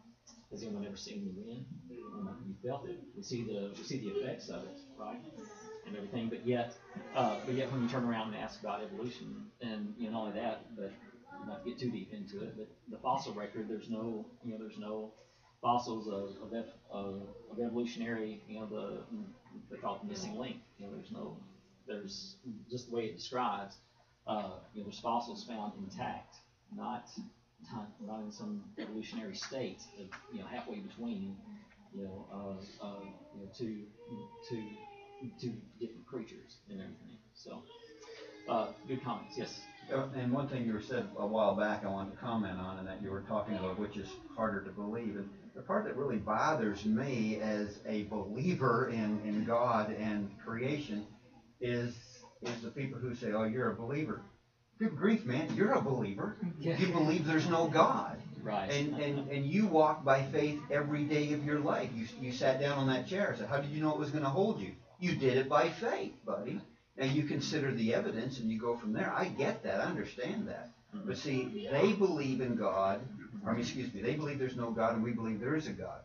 has anyone ever seen the wind? You know, you felt it, we see the, we see the effects of it, right? And everything, but yet, uh, but yet when you turn around and ask about evolution, and, you know, not only that, but not to get too deep into it, but the fossil record, there's no, you know, there's no fossils of, of, ev- of, of evolutionary, you know, the, they call it the missing link, you know, there's no, there's, just the way it describes, uh, you know, there's fossils found intact, not, not, not in some evolutionary state of, you know, halfway between, you know, uh, uh, you know, two, two, two different creatures and everything, so, uh, good comments, yes. Uh, And one thing you were said a while back I wanted to comment on, and that you were talking about which is harder to believe. And the part that really bothers me as a believer in, in God and creation is is the people who say, oh, you're a believer. Good grief, man, you're a believer. Yeah. You believe there's no God. Right. And, and, and you walk by faith every day of your life. You, you sat down on that chair and said, how did you know it was going to hold you? You did it by faith, buddy. Now you consider the evidence and you go from there. I get that, I understand that. But see, they believe in God, or I mean, excuse me, they believe there's no God and we believe there is a God.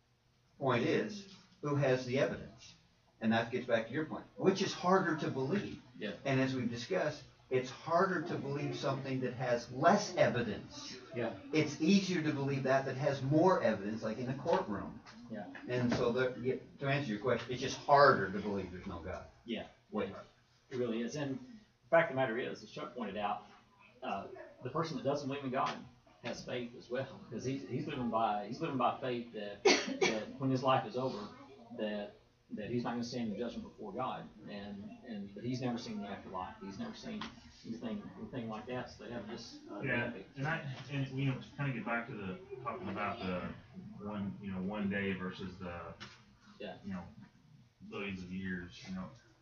Point is, who has the evidence? And that gets back to your point. Which is harder to believe? Yeah. And as we've discussed, it's harder to believe something that has less evidence. Yeah. It's easier to believe that that has more evidence, like in a courtroom. Yeah. And so the, to answer your question, it's just harder to believe there's no God. Yeah. Way harder. It really is. And the fact of the matter is, as Chuck pointed out, uh, the person that doesn't believe in God has faith as well, because he's, he's living by he's living by faith that, that when his life is over, that that he's not going to stand in judgment before God, and and but he's never seen the afterlife. He's never seen anything anything like that. So they have this. Uh, Yeah, faith. and I, and you know, to kind of get back to the, talking about the one, you know, one day versus the, Yeah. you know, billions of years, you know.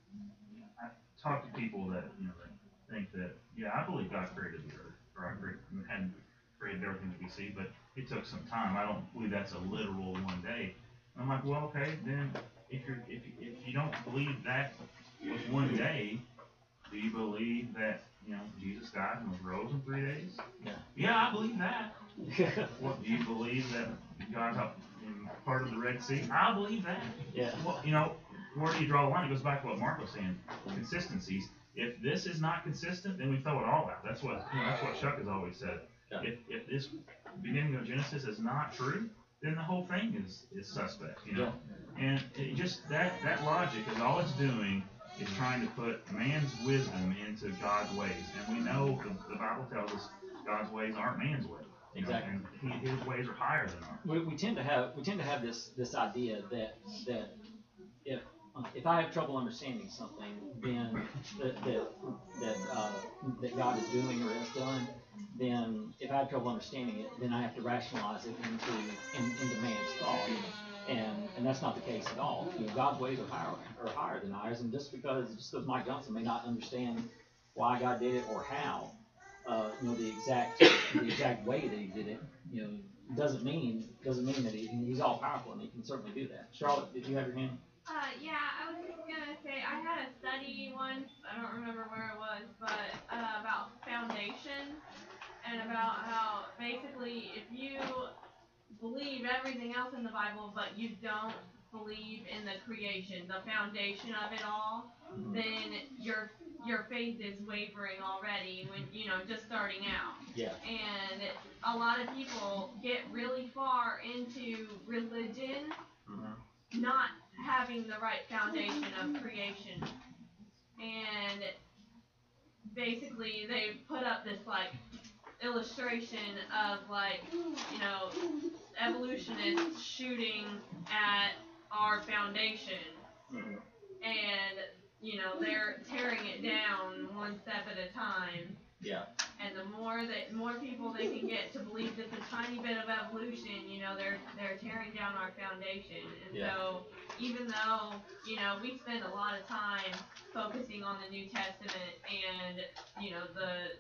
I talk to people that, you know, that think that, yeah, I believe God created the earth, or I created, and created everything that we see, but it took some time. I don't believe that's a literal one day. And I'm like, well, okay, then if you're, if, if you don't believe that was one day, do you believe that, you know, Jesus died and was rose in three days? Yeah. Yeah, I believe that. Well, do you believe that God helped in part of the Red Sea? I believe that. Yeah. Well, you know, where do you draw the line? It goes back to what Mark was saying, consistencies. If this is not consistent, then we throw it all out. That's what, you know, that's what Chuck has always said. Yeah. If, if this beginning of Genesis is not true, then the whole thing is, is suspect, you know? And it just, that, that logic is all it's doing is trying to put man's wisdom into God's ways. And we know the, the Bible tells us God's ways aren't man's ways. You know, Exactly. and he, his ways are higher than ours. We, we tend to have we tend to have this this idea that that if if I have trouble understanding something, then that that that, uh, that God is doing or has done, then if I have trouble understanding it, then I have to rationalize it into in, into man's thought, and and that's not the case at all. You know, God's ways are higher are higher than ours, and just because just because Mike Johnson may not understand why God did it or how. Uh, you know, the exact the exact way that he did it, you know, doesn't mean doesn't mean that he, he's all powerful, and he can certainly do that. Charlotte, did you have your hand? Uh, yeah, I was just gonna say I had a study once. I don't remember where it was, but uh, about foundation and about how basically if you believe everything else in the Bible, but you don't believe in the creation, the foundation of it all, then your your faith is wavering already when, you know, just starting out. Yeah. And a lot of people get really far into religion, Mm-hmm. not having the right foundation of creation. And basically they put up this like illustration of like, you know, evolutionists shooting at our foundation. Mm-hmm. And, you know, they're tearing it down one step at a time. Yeah. And the more that more people they can get to believe just a tiny bit of evolution, you know, they're they're tearing down our foundation. And Yeah. so even though, you know, we spend a lot of time focusing on the New Testament and, you know, the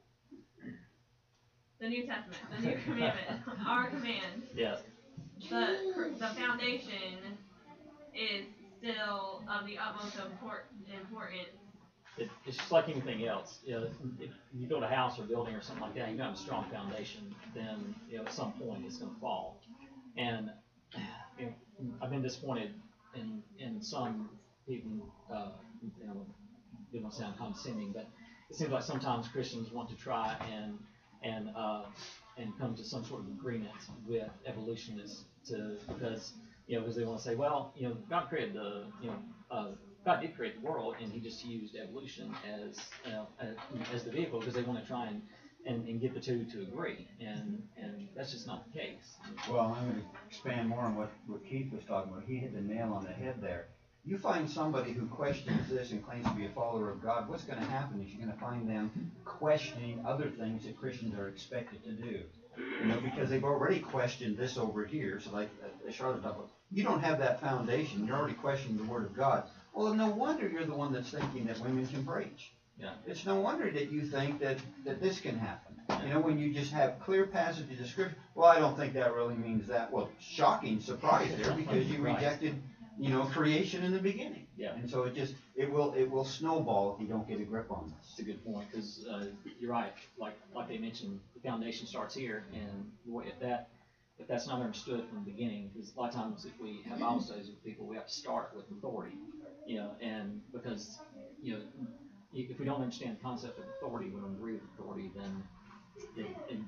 the New Testament, the New Commandment, our command. Yes. The the foundation is still of the utmost import, importance. It, it's just like anything else. You know, if you build a house or building or something like that, you have a strong foundation, then, you know, at some point it's gonna fall. And, you know, I've been disappointed in, in some people, uh, you know, it don't sound condescending, but it seems like sometimes Christians want to try and, and, uh, and come to some sort of agreement with evolutionists to, because, you know, because they want to say, well, you know, God created the, you know, uh, God did create the world, and He just used evolution as, uh, as, as the vehicle, because they want to try and, and, and get the two to agree, and, and that's just not the case. Well, I'm gonna expand more on what, what Keith was talking about. He hit the nail on the head there. You find somebody who questions this and claims to be a follower of God, what's gonna happen is you're gonna find them questioning other things that Christians are expected to do. You know, because they've already questioned this over here, so like, uh, Charlotte talked about, you don't have that foundation, you're already questioning the Word of God. Well, no wonder you're the one that's thinking that women can preach. Yeah. It's no wonder that you think that, that this can happen. You know, when you just have clear passages of Scripture, well, I don't think that really means that. Well, shocking surprise there, because you Right. rejected, you know, creation in the beginning. Yeah. And so it just, it will, it will snowball if you don't get a grip on this. That's a good point, because uh, you're right. Like like they mentioned, the foundation starts here, and boy, if that if that's not understood from the beginning, because a lot of times if we have Bible studies with people, we have to start with authority, you know, and because you know if we don't understand the concept of authority, we don't agree with authority, then it, it,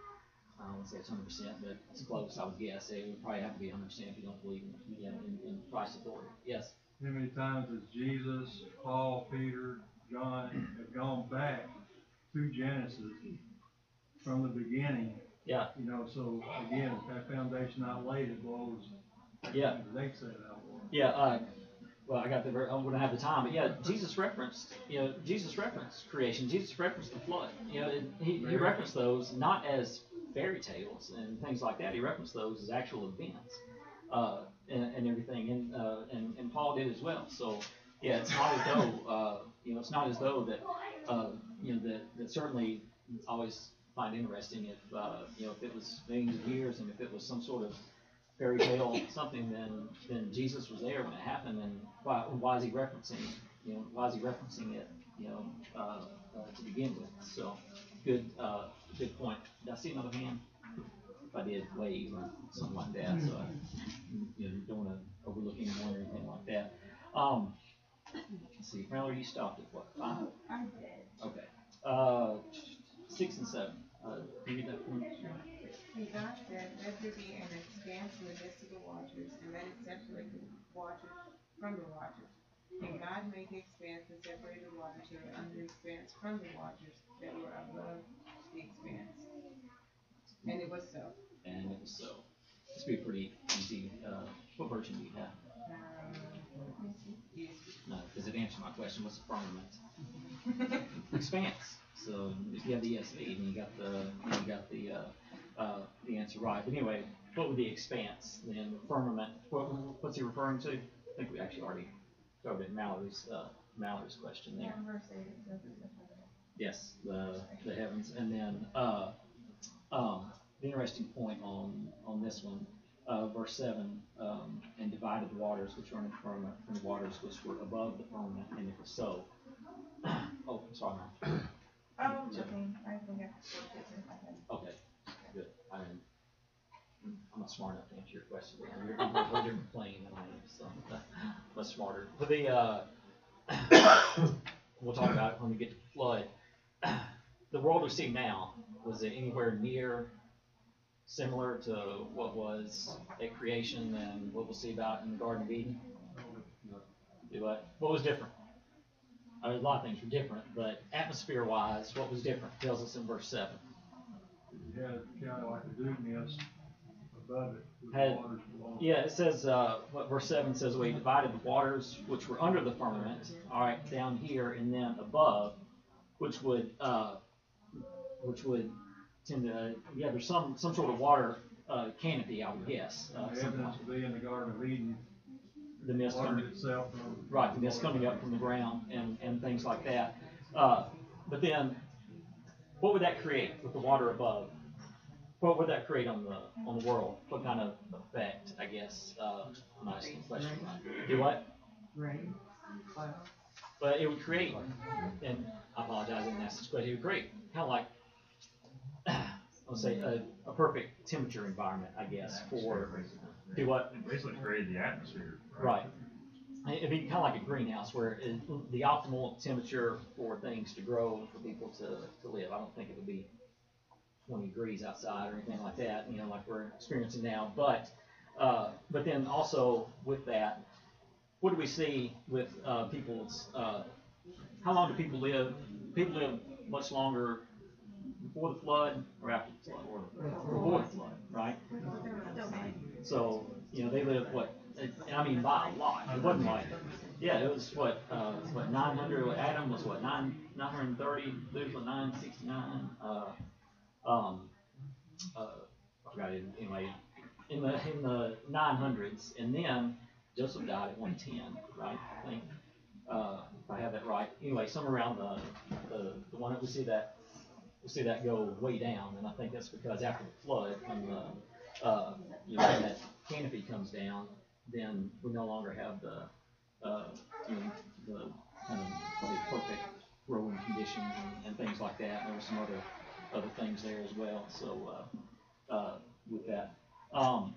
I don't want to say it's one hundred percent, but it's close, I would guess. It would probably have to be one hundred percent if you don't believe in, you know, in, in Christ's authority. Yes. How many times has Jesus, Paul, Peter, John have gone back to Genesis from the beginning? Yeah. You know, so again, if that foundation not laid, it blows. Yeah. They said out. Yeah. Uh, well, I got the. I wouldn't have the time, but yeah, Jesus referenced. You know, Jesus referenced creation. Jesus referenced the flood. You know, it, he, he referenced those not as fairy tales and things like that. He referenced those as actual events. Uh, and, and everything, and, uh, and and Paul did as well. So yeah, it's not as though uh, you know, it's not as though that uh, you know that, that certainly always find interesting if uh, you know if it was millions of years and if it was some sort of fairy tale something, then then Jesus was there when it happened, and why why is he referencing you know why is he referencing it you know uh, uh, to begin with? So good uh, good point. Did I see another hand? If I did, wave or something like that, so I you know, don't want to overlook anyone or anything like that. Um, let's see, Mallory, you stopped at what, five? I'm dead. Okay. Uh, six and seven. Uh, can you read that for me? And God said, let there be an expanse in the midst of the waters, and let it separate the waters from the waters. And God made the expanse and separated the waters that were under the expanse from the waters that were above the expanse. And it was so. And it was so. This would be pretty easy. Uh, what version do you have? Um, yes. No, because it answered my question. What's the firmament? Expanse. So if you have the E S V, then you got the you got the uh, uh, the answer right. But anyway, what would the expanse then? The firmament. What, what's he referring to? I think we actually already covered it in Mallory's uh, Mallory's question there. Yeah, verse eight, it says it's different. Yes, the the heavens, and then uh, um, the interesting point on on this one, uh, verse seven, um, and divided the waters which were in the firmament from the waters which were above the firmament, and it was so. Oh, sorry. Oh, nothing, I forgot to put it in my head. Okay, good. I didn't, I'm not smart enough to answer your question. But you're on a different plane than I am, so I'm much smarter. But the uh, we'll talk about it when we get to the flood. The world we see now, was it anywhere near similar to what was at creation and what we'll see about in the Garden of Eden? Do what? What was different? I mean, a lot of things were different, but atmosphere-wise, what was different? It tells us in verse seven. You had kind of like a dew mist above it, with Had- the waters below. Yeah, it says, uh, what verse seven says, we divided the waters which were under the firmament, all right, down here, and then above, which would, uh, which would tend to, yeah, there's some, some sort of water, uh, canopy, I would guess. Uh, The something evidence like- will be in the Garden of Eden, the mist water coming, itself. from- right, the mist coming up from the ground and, and things like that. Uh, but then, what would that create with the water above? What would that create on the on the world? What kind of effect, I guess? Uh, nice question. Do what? Rain, cloud. But it would create, and I apologize, I didn't ask this question, it would create kind of like, let's say, a, a perfect temperature environment, I guess, for, do what? It basically created the atmosphere. Right. It'd be kind of like a greenhouse where it, the optimal temperature for things to grow and for people to, to live. I don't think it would be twenty degrees outside or anything like that, you know, like we're experiencing now. But, uh, but then also with that, what do we see with uh, people's, uh, how long do people live? People live much longer before the flood or after the flood, or before the flood, right? So, you know, they live what, and I mean by a lot. It wasn't like, yeah, it was what, uh, what nine hundred, Adam was what, nine, nine hundred thirty, Luke was nine sixty-nine, uh, um, uh, I forgot it, anyway, in the, in the nine hundreds, and then Joseph died at one ten, right, I think, uh, if I have that right. Anyway, somewhere around the, the, the one that we see that, we see that go way down, and I think that's because after the flood, when the, uh, you know, when that canopy comes down, then we no longer have the, uh, you know, the kind of probably perfect growing conditions and, and things like that. There were some other, other things there as well, so, uh, uh, with that. Um,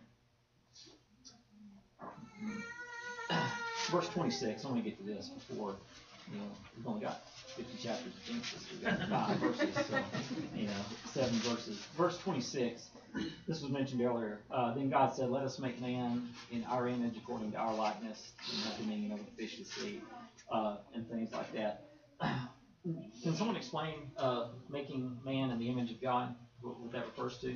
verse twenty-six, I want to get to this before, you know, we've only got fifty chapters of Genesis, we've got five verses, so, you know, seven verses. Verse twenty-six, this was mentioned earlier. Uh, then God said, let us make man in our image according to our likeness, and have dominion over the fish of the sea, uh, and things like that. Can someone explain uh, making man in the image of God, what, what that refers to?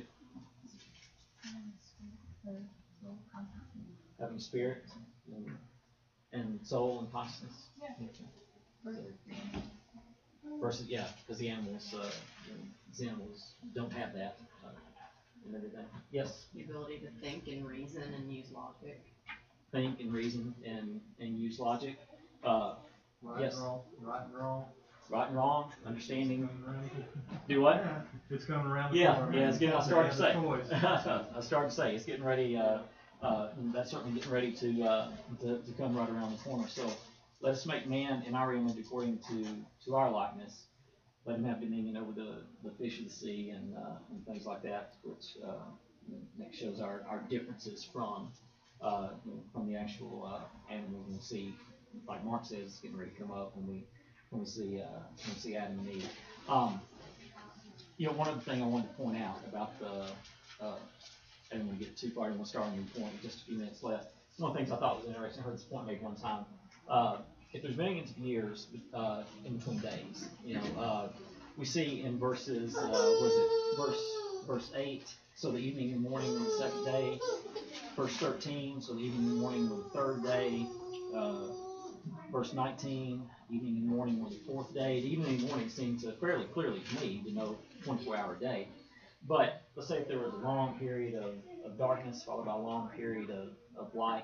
Having spirit and, and soul and consciousness. Yeah. Versus, yeah, because the animals, uh, the animals don't have that uh, and everything. Yes. The ability to think and reason and use logic. Think and reason and and use logic. Uh, Right yes. and wrong, right and wrong. Right and wrong, understanding. Do what? It's coming around the Yeah, corner. yeah, it's getting, I started to say. Choice. I started to say, it's getting ready, uh, uh, that's certainly getting ready to, uh, to, to come right around the corner. So let us make man in our image according to, to our likeness. Let him have dominion over the, the fish of the sea and, uh, and things like that, which, uh, that shows our, our differences from, uh, from the actual, uh, animals in the sea. Like Mark says, it's getting ready to come up when we, when we see, uh, when we see Adam and Eve. Um, you know, one other thing I wanted to point out about the, uh, I didn't want to get too far, I didn't want to start on a new point, just a few minutes left. One of the things I thought was interesting, I heard this point made one time. Uh, if there's millions of years, uh, in between days, you know, uh, we see in verses, uh, what is it, verse, verse eight, so the evening and morning were the second day. Verse thirteen, so the evening and morning were the third day. Uh, verse nineteen, evening and morning were the fourth day. The evening and morning seemed to fairly clearly to me to know twenty-four hour day. But let's say if there was a long period of, of darkness followed by a long period of, of light.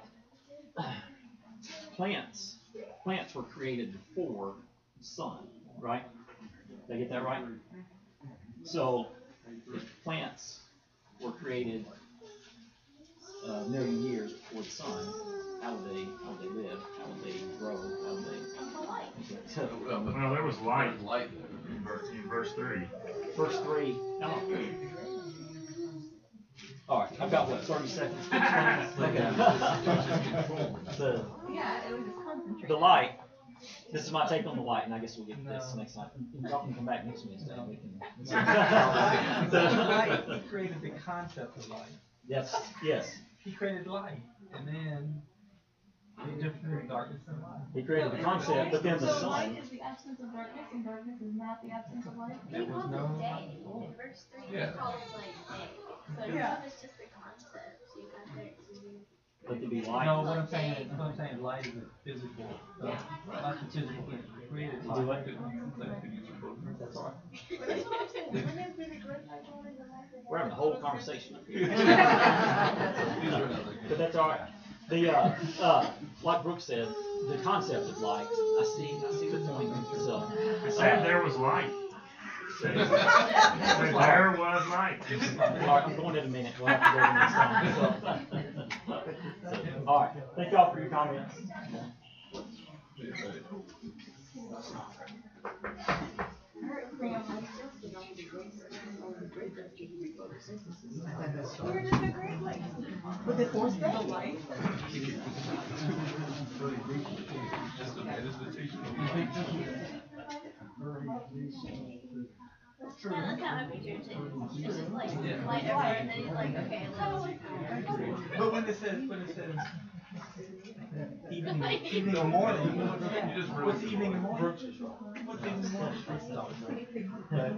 Plants, plants were created before the sun, right? Did I get that right? So if plants were created uh, a million years before the sun, how would they, how would they live? How would they grow? How would they? Well, there was light. Light. In verse, in verse three. Verse three. Oh. All right, I've got what, thirty seconds? Okay. the, Yeah, it was just concentrated. the light. This is my take on the light, and I guess we'll get to this next time. Y'all can come back next Wednesday. We can. Light, he created the concept of light. Yes. Yes. He created light, and then he just created darkness and light. He created the concept, but then the So light sun. is the absence of darkness, and darkness is not the absence of light? There was no. Day. In verse three, Yeah. he calls light day. So Yeah. sun is just the concept. You got there to Let there be light. No, what I'm saying is, what I'm saying, is light is a physical, uh, not the physical thing. He created light. Do what? That's all We're having a whole conversation up here. But that's all right. The uh, uh, like Brooke said, the concept of light. I see. I see the point. So It said there was light. It said, it said there was light. all right, I'm going in a minute. We'll have to go to the next time. So, so, all right. Thank y'all for your comments. We're just a great place. With the fourth day. The light. Yeah, that's how I picture it too. It's just like light everywhere, and then he's like, okay, let's. But when it says, when it says evening, evening or morning, You just really- what's evening and morning? What's evening and morning? But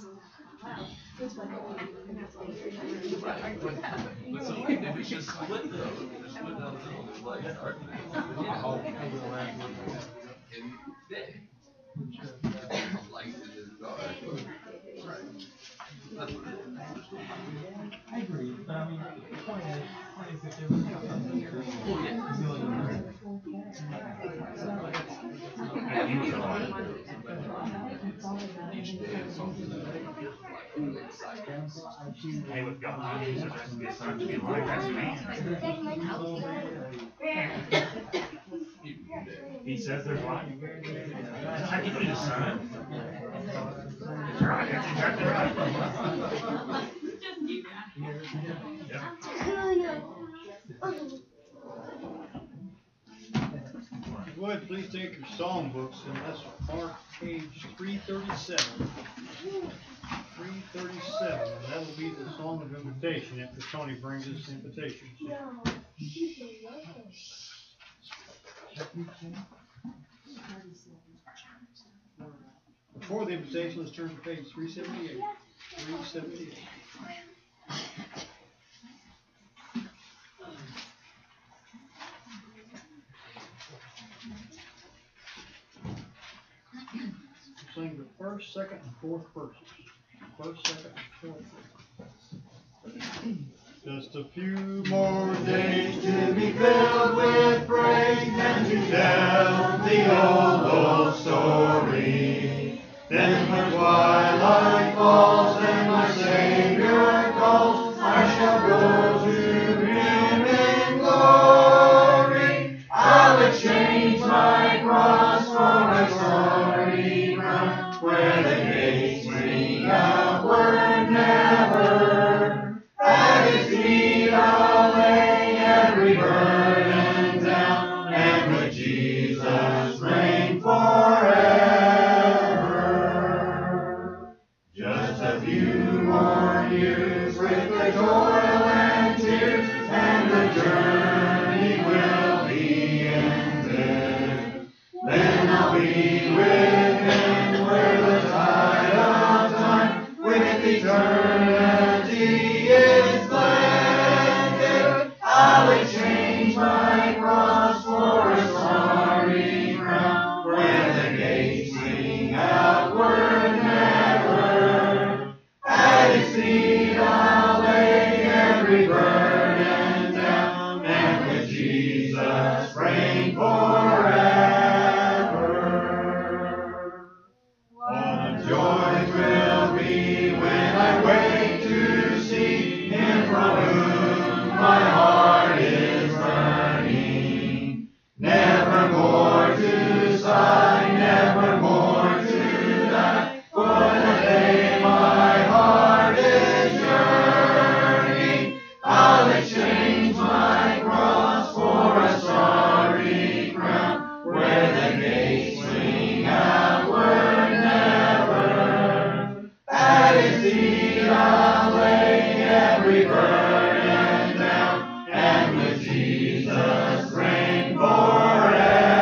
Right, but, but so if it's just split though, if it's split down the middle, there's light and dark. In day. Light and then dark. Right. That's what it is. I agree, but I mean, the point is, point is if there was something Each day is something that like cycles. Hey, with God, he says there has to be a son to be alive, that's man. He says there's life. I give you the son. That's right, that's exactly right. Just you guys. Yeah. Go ahead, please take your psalm books, and let's mark page three thirty-seven. Three thirty-seven, and that'll be the song of invitation after Tony brings us invitations. Before the invitation, let's turn to page three seventy-eight. Three seventy-eight. Sing the first, second, and fourth verses. First, second, and fourth verses. Just a few more days to be filled with praise and to tell the old, old story. Then when twilight falls and my Savior calls, I shall go to Him in glory. I'll exchange my cross for a sorry crown, where the gates ring outward never. At His feet I'll lay every burden down, and with Jesus reign forever. Just a few more years with the toil and tears, and the journey will be ended. Then I'll be with Him where the tide of time with eternity is blended. I'll exchange my cross for a sorry crown, where the gates ring outward never. At His feet I'll lay every burden down, and with Jesus reign forever. What joys will be when I wake to see Him from whom my heart is burning. Never more to sigh, never more to die, for the day my heart is yearning. I'll exchange my cross for a sorry crown, where the gates ring outward never. At His feet I'll lay every burden down, and with Jesus reign forever.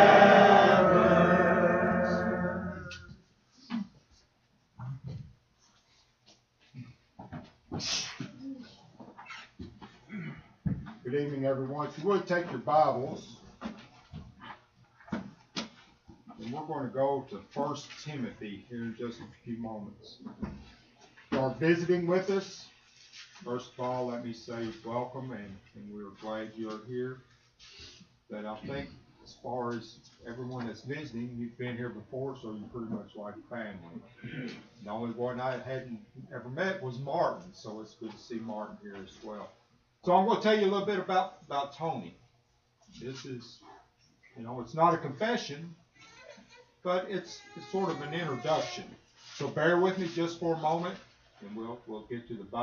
Good evening, everyone. If you would take your Bibles, and we're going to go to First Timothy here in just a few moments. If you are visiting with us, first of all, let me say welcome, and, and we're glad you're here. But I think as far as everyone that's visiting, you've been here before, so you're pretty much like family. The only one I hadn't ever met was Martin, so it's good to see Martin here as well. So I'm going to tell you a little bit about, about Tony. This is, you know, it's not a confession, but it's, it's sort of an introduction. So bear with me just for a moment, and we'll, we'll get to the Bible.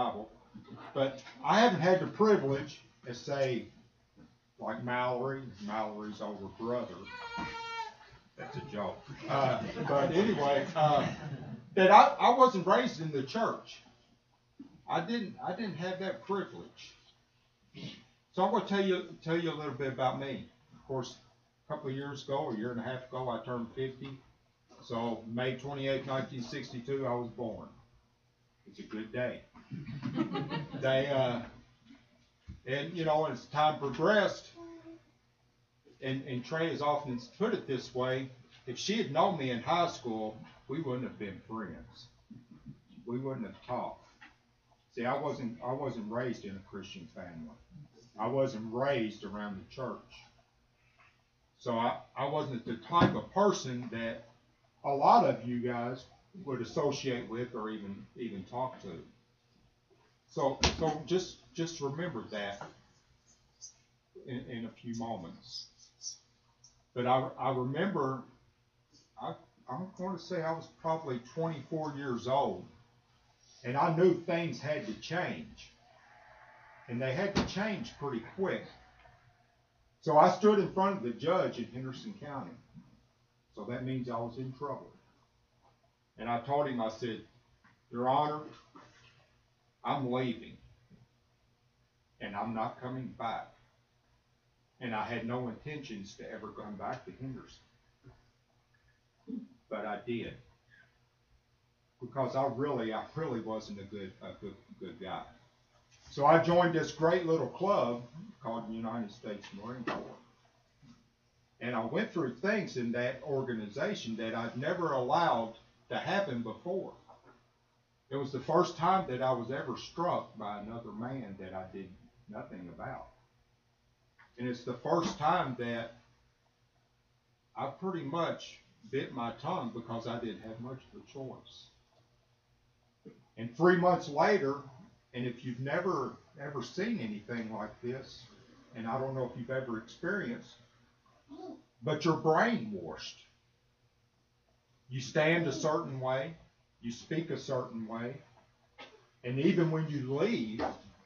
But I haven't had the privilege, as say, like Mallory, Mallory's older brother. That's a joke. Uh, but anyway, uh, that I, I wasn't raised in the church. I didn't I didn't have that privilege. So I'm going to tell you tell you a little bit about me. Of course, a couple of years ago, a year and a half ago, I turned fifty. So May twenty-eighth, nineteen sixty-two, I was born. It's a good day. They uh, and you know, as time progressed, and and Trey has often put it this way: if she had known me in high school, we wouldn't have been friends. We wouldn't have talked. See, I wasn't I wasn't raised in a Christian family. I wasn't raised around the church. So I, I wasn't the type of person that a lot of you guys would associate with or even even talk to. So so just just remember that in, in a few moments. But I I remember I I'm going to say I was probably twenty-four years old. And I knew things had to change. And they had to change pretty quick. So I stood in front of the judge in Henderson County. So that means I was in trouble. And I told him, I said, Your Honor, I'm leaving. And I'm not coming back. And I had no intentions to ever come back to Henderson. But I did. Because I really, I really wasn't a good, a good, good guy. So I joined this great little club called the United States Marine Corps. And I went through things in that organization that I'd never allowed to happen before. It was the first time that I was ever struck by another man that I did nothing about. And it's the first time that I pretty much bit my tongue because I didn't have much of a choice. And three months later, and if you've never ever seen anything like this, and I don't know if you've ever experienced, but you're brainwashed. You stand a certain way, you speak a certain way, and even when you leave,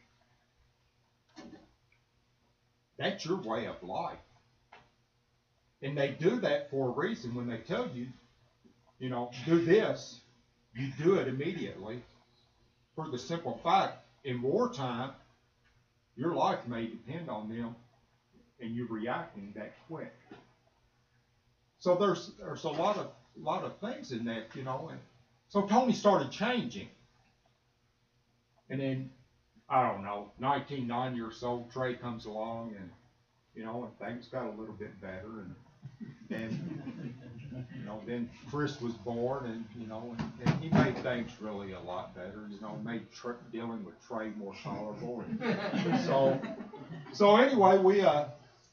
that's your way of life. And they do that for a reason. When they tell you, you know, do this, you do it immediately. For the simple fact, in wartime, your life may depend on them, and you're reacting that quick. So there's there's a lot of lot of things in that, you know. And so Tony started changing, and then I don't know, nineteen, nine years old, Trey comes along, and you know, and things got a little bit better, and and you know, then Chris was born, and you know, and, and he made things really a lot better. You know, made tr- dealing with Trey more tolerable. And so, so anyway, we uh,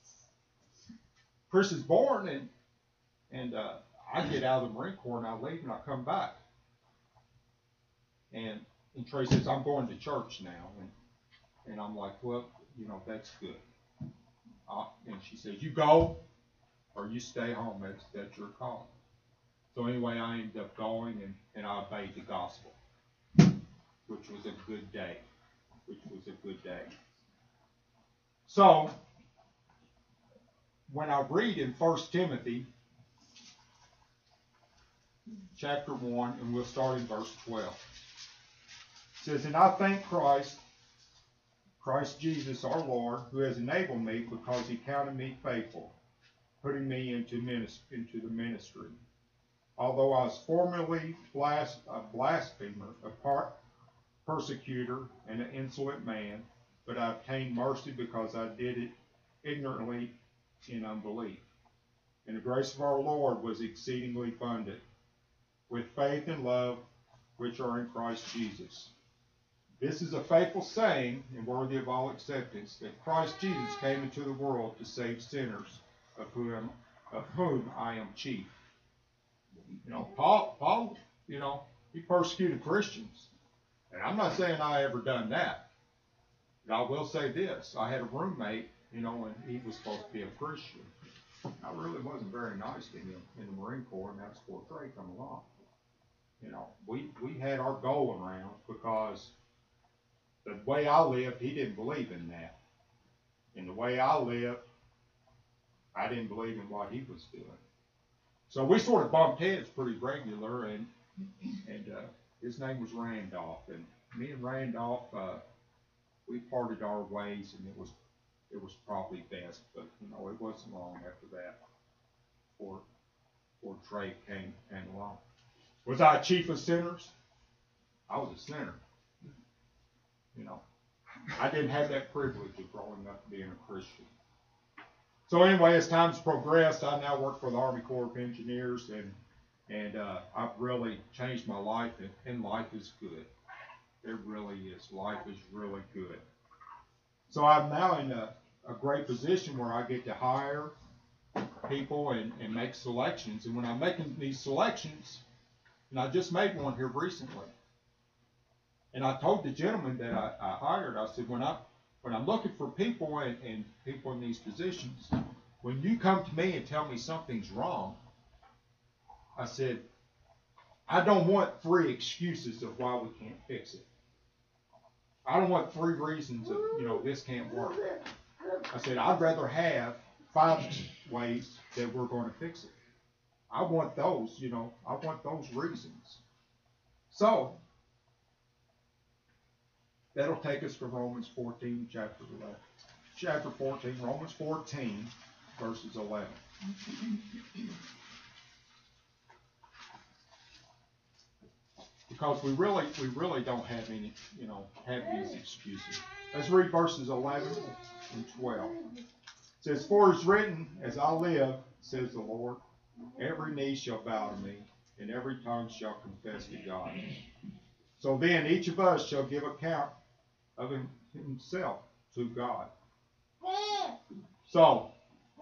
Chris is born, and and uh, I get out of the Marine Corps and I leave and I come back, and and Trey says, I'm going to church now, and and I'm like, well, you know, that's good. Uh, and she says, you go or you stay home. That's that's your call. So anyway, I ended up going, and, and I obeyed the gospel, which was a good day, which was a good day. So when I read in First Timothy chapter one, and we'll start in verse twelve. It says, and I thank Christ, Christ Jesus our Lord, who has enabled me because he counted me faithful, putting me into, minis- into the ministry. Although I was formerly blas- a blasphemer, a par- persecutor, and an insolent man, but I obtained mercy because I did it ignorantly in unbelief. And the grace of our Lord was exceedingly abundant, with faith and love which are in Christ Jesus. This is a faithful saying and worthy of all acceptance, that Christ Jesus came into the world to save sinners, of whom, of whom I am chief. You know, Paul, Paul, you know, he persecuted Christians. And I'm not saying I ever done that. But I will say this. I had a roommate, you know, and he was supposed to be a Christian. I really wasn't very nice to him in the Marine Corps, and that's before Trey come along. You know, we, we had our going around because the way I lived, he didn't believe in that. And the way I lived, I didn't believe in what he was doing. So we sort of bumped heads pretty regular, and and uh, his name was Randolph, and me and Randolph, uh, we parted our ways, and it was it was probably best, but you know, it wasn't long after that before before Trey came came along. Was I a chief of sinners? I was a sinner. You know, I didn't have that privilege of growing up being a Christian. So anyway, as time's progressed, I now work for the Army Corps of Engineers, and and uh, I've really changed my life, and, and life is good. It really is. Life is really good. So I'm now in a, a great position where I get to hire people and, and make selections. And when I'm making these selections, and I just made one here recently, and I told the gentleman that I, I hired, I said, when I When I'm looking for people and, and people in these positions, when you come to me and tell me something's wrong, I said, I don't want three excuses of why we can't fix it. I don't want three reasons of, you know, this can't work. I said, I'd rather have five ways that we're going to fix it. I want those, you know, I want those reasons. So, that'll take us to Romans fourteen, chapter eleven. Chapter fourteen, Romans fourteen, verses eleven. Because we really, we really don't have any, you know, have these excuses. Let's read verses eleven and twelve. It says, "For it is written, as I live, says the Lord, every knee shall bow to me, and every tongue shall confess to God. So then each of us shall give account of himself to God." So,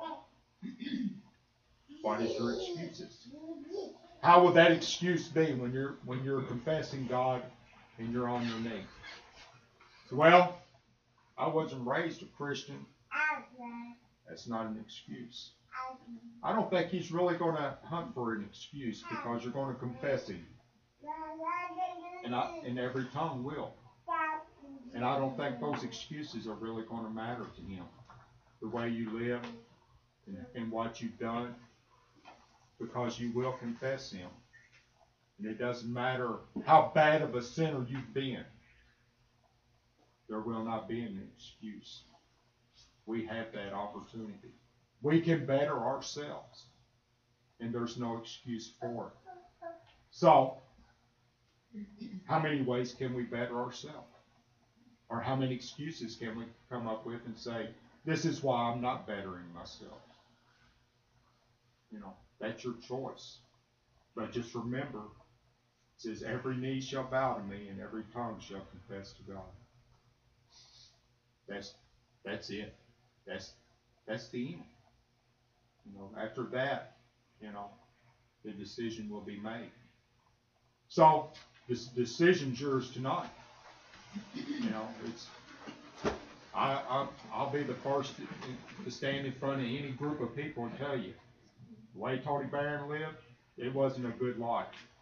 what is your excuses? How will that excuse be when you're when you're confessing God and you're on your knee? Well, I wasn't raised a Christian. That's not an excuse. I don't think he's really going to hunt for an excuse, because you're going to confess him, and I, and every tongue will. And I don't think those excuses are really going to matter to him. The way you live and, and what you've done, because you will confess him. And it doesn't matter how bad of a sinner you've been. There will not be an excuse. We have that opportunity. We can better ourselves, and there's no excuse for it. So, how many ways can we better ourselves? Or how many excuses can we come up with and say, this is why I'm not bettering myself? You know, that's your choice. But just remember, it says, every knee shall bow to me, and every tongue shall confess to God. That's that's it. That's that's the end. You know, after that, you know, the decision will be made. So, this decision's yours tonight. You know, it's I, I I'll be the first to, to stand in front of any group of people and tell you, the way Tony Barron lived, it wasn't a good life.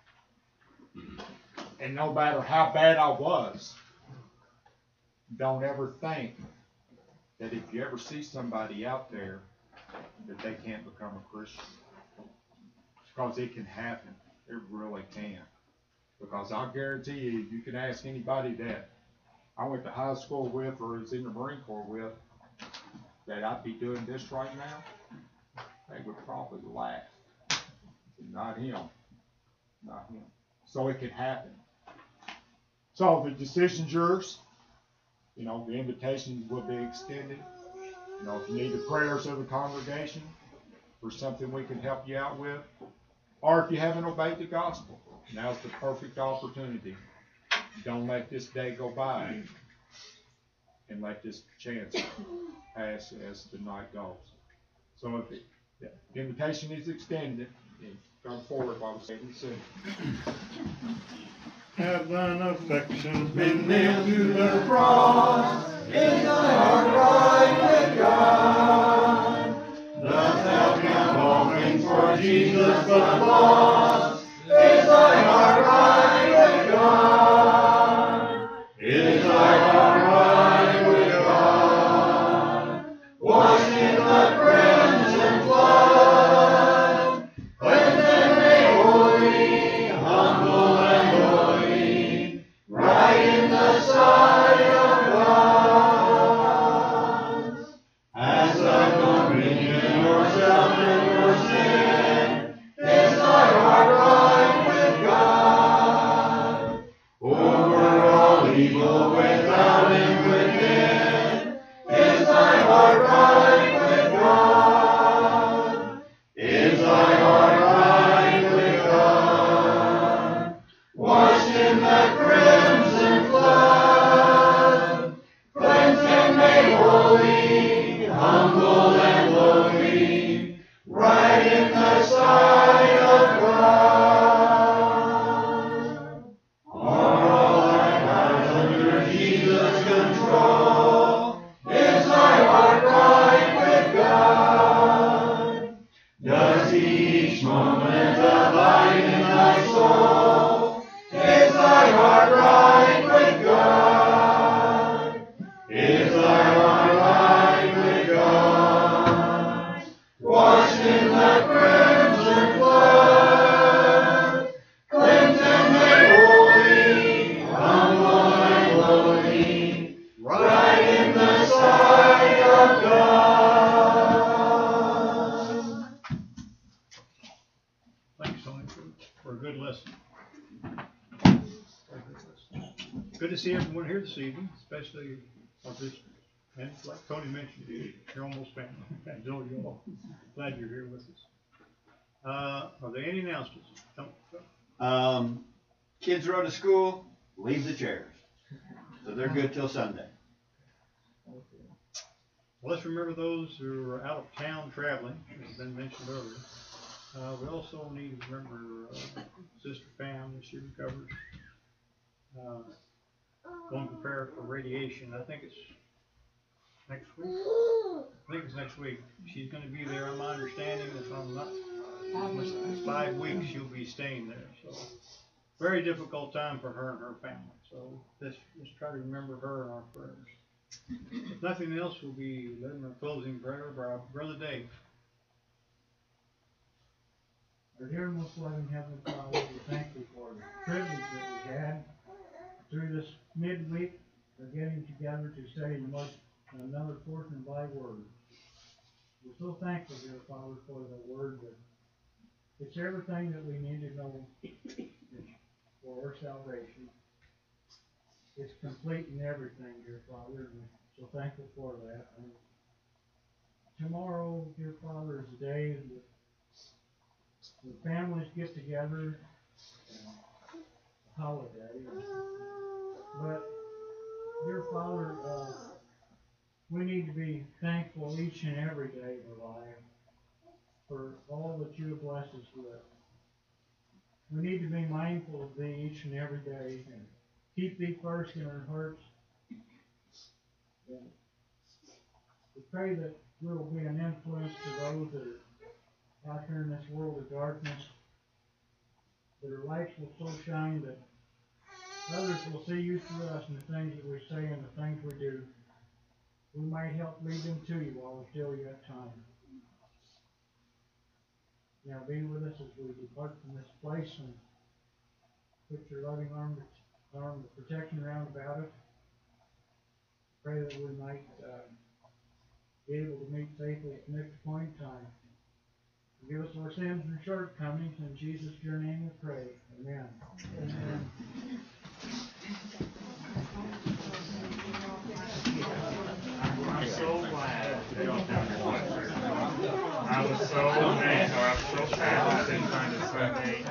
And no matter how bad I was, don't ever think that if you ever see somebody out there that they can't become a Christian. Because it can happen. It really can. Because I'll guarantee you, you can ask anybody that I went to high school with or was in the Marine Corps with, that I'd be doing this right now, they would probably laugh. Not him. Not him. So it can happen. So the decision's yours. You know, the invitations will be extended. You know, if you need the prayers of the congregation or something we can help you out with, or if you haven't obeyed the gospel, now's the perfect opportunity. Don't let this day go by, and let this chance pass as the night goes. So if it, the invitation is extended, come forward while we say and sing. Have thine affections Been nailed to the cross, is thy heart right with God? Dost thou count all things for Jesus but lost? Is thy heart right with God? Is thy heart moment abide in thy soul. Is thy heart right with God? Is thy heart right with God? Washed in the crimson flood, cleansed and made holy, humble and lowly, right in the sight of God. Thanks, Tony, for, for a good lesson. Good to see everyone here this evening, especially our visitors. And like Tony mentioned, you're almost family. Enjoy you all. Glad you're here with us. Uh, are there any announcements? Don't, don't. Um, kids rode to school, leave the chairs. So they're good till Sunday. Well, let's remember those who are out of town traveling, as has been mentioned earlier. Uh, we also need to remember uh, Sister Pam as she recovers. Uh, going to prepare for radiation. I think it's next week. I think it's next week. She's going to be there. My understanding is on not it's five weeks she'll be staying there. So very difficult time for her and her family. So let's let's try to remember her in our prayers. If nothing else, we'll be letting our closing prayer by our brother Dave. Our dear most loving Heavenly Father, we thank you for the privilege that we had through this midweek of getting together to study the most, another portion of thy word. We're so thankful, dear Father, for the word that it's everything that we need to know for our salvation. It's complete in everything, dear Father, and we're so thankful for that. And tomorrow, dear Father, is the day that the families get together, and a holiday. But, dear Father, uh, we need to be thankful each and every day of our life for all that you have blessed us with. We need to be mindful of thee each and every day and keep thee first in our hearts. And we pray that we will be an influence to those that are out here in this world of darkness, that our lights will so shine that others will see you through us in the things that we say and the things we do. We might help lead them to you while we still yet time. Now be with us as we depart from this place and put your loving arm, arm of protection around about us. Pray that we might uh, be able to meet safely at the next point in time. Forgive us our sins and shortcomings. In Jesus' your name we pray. Amen. Amen. I'm so glad they don't have your I was so amazed, or I was so sad I didn't find it Sunday.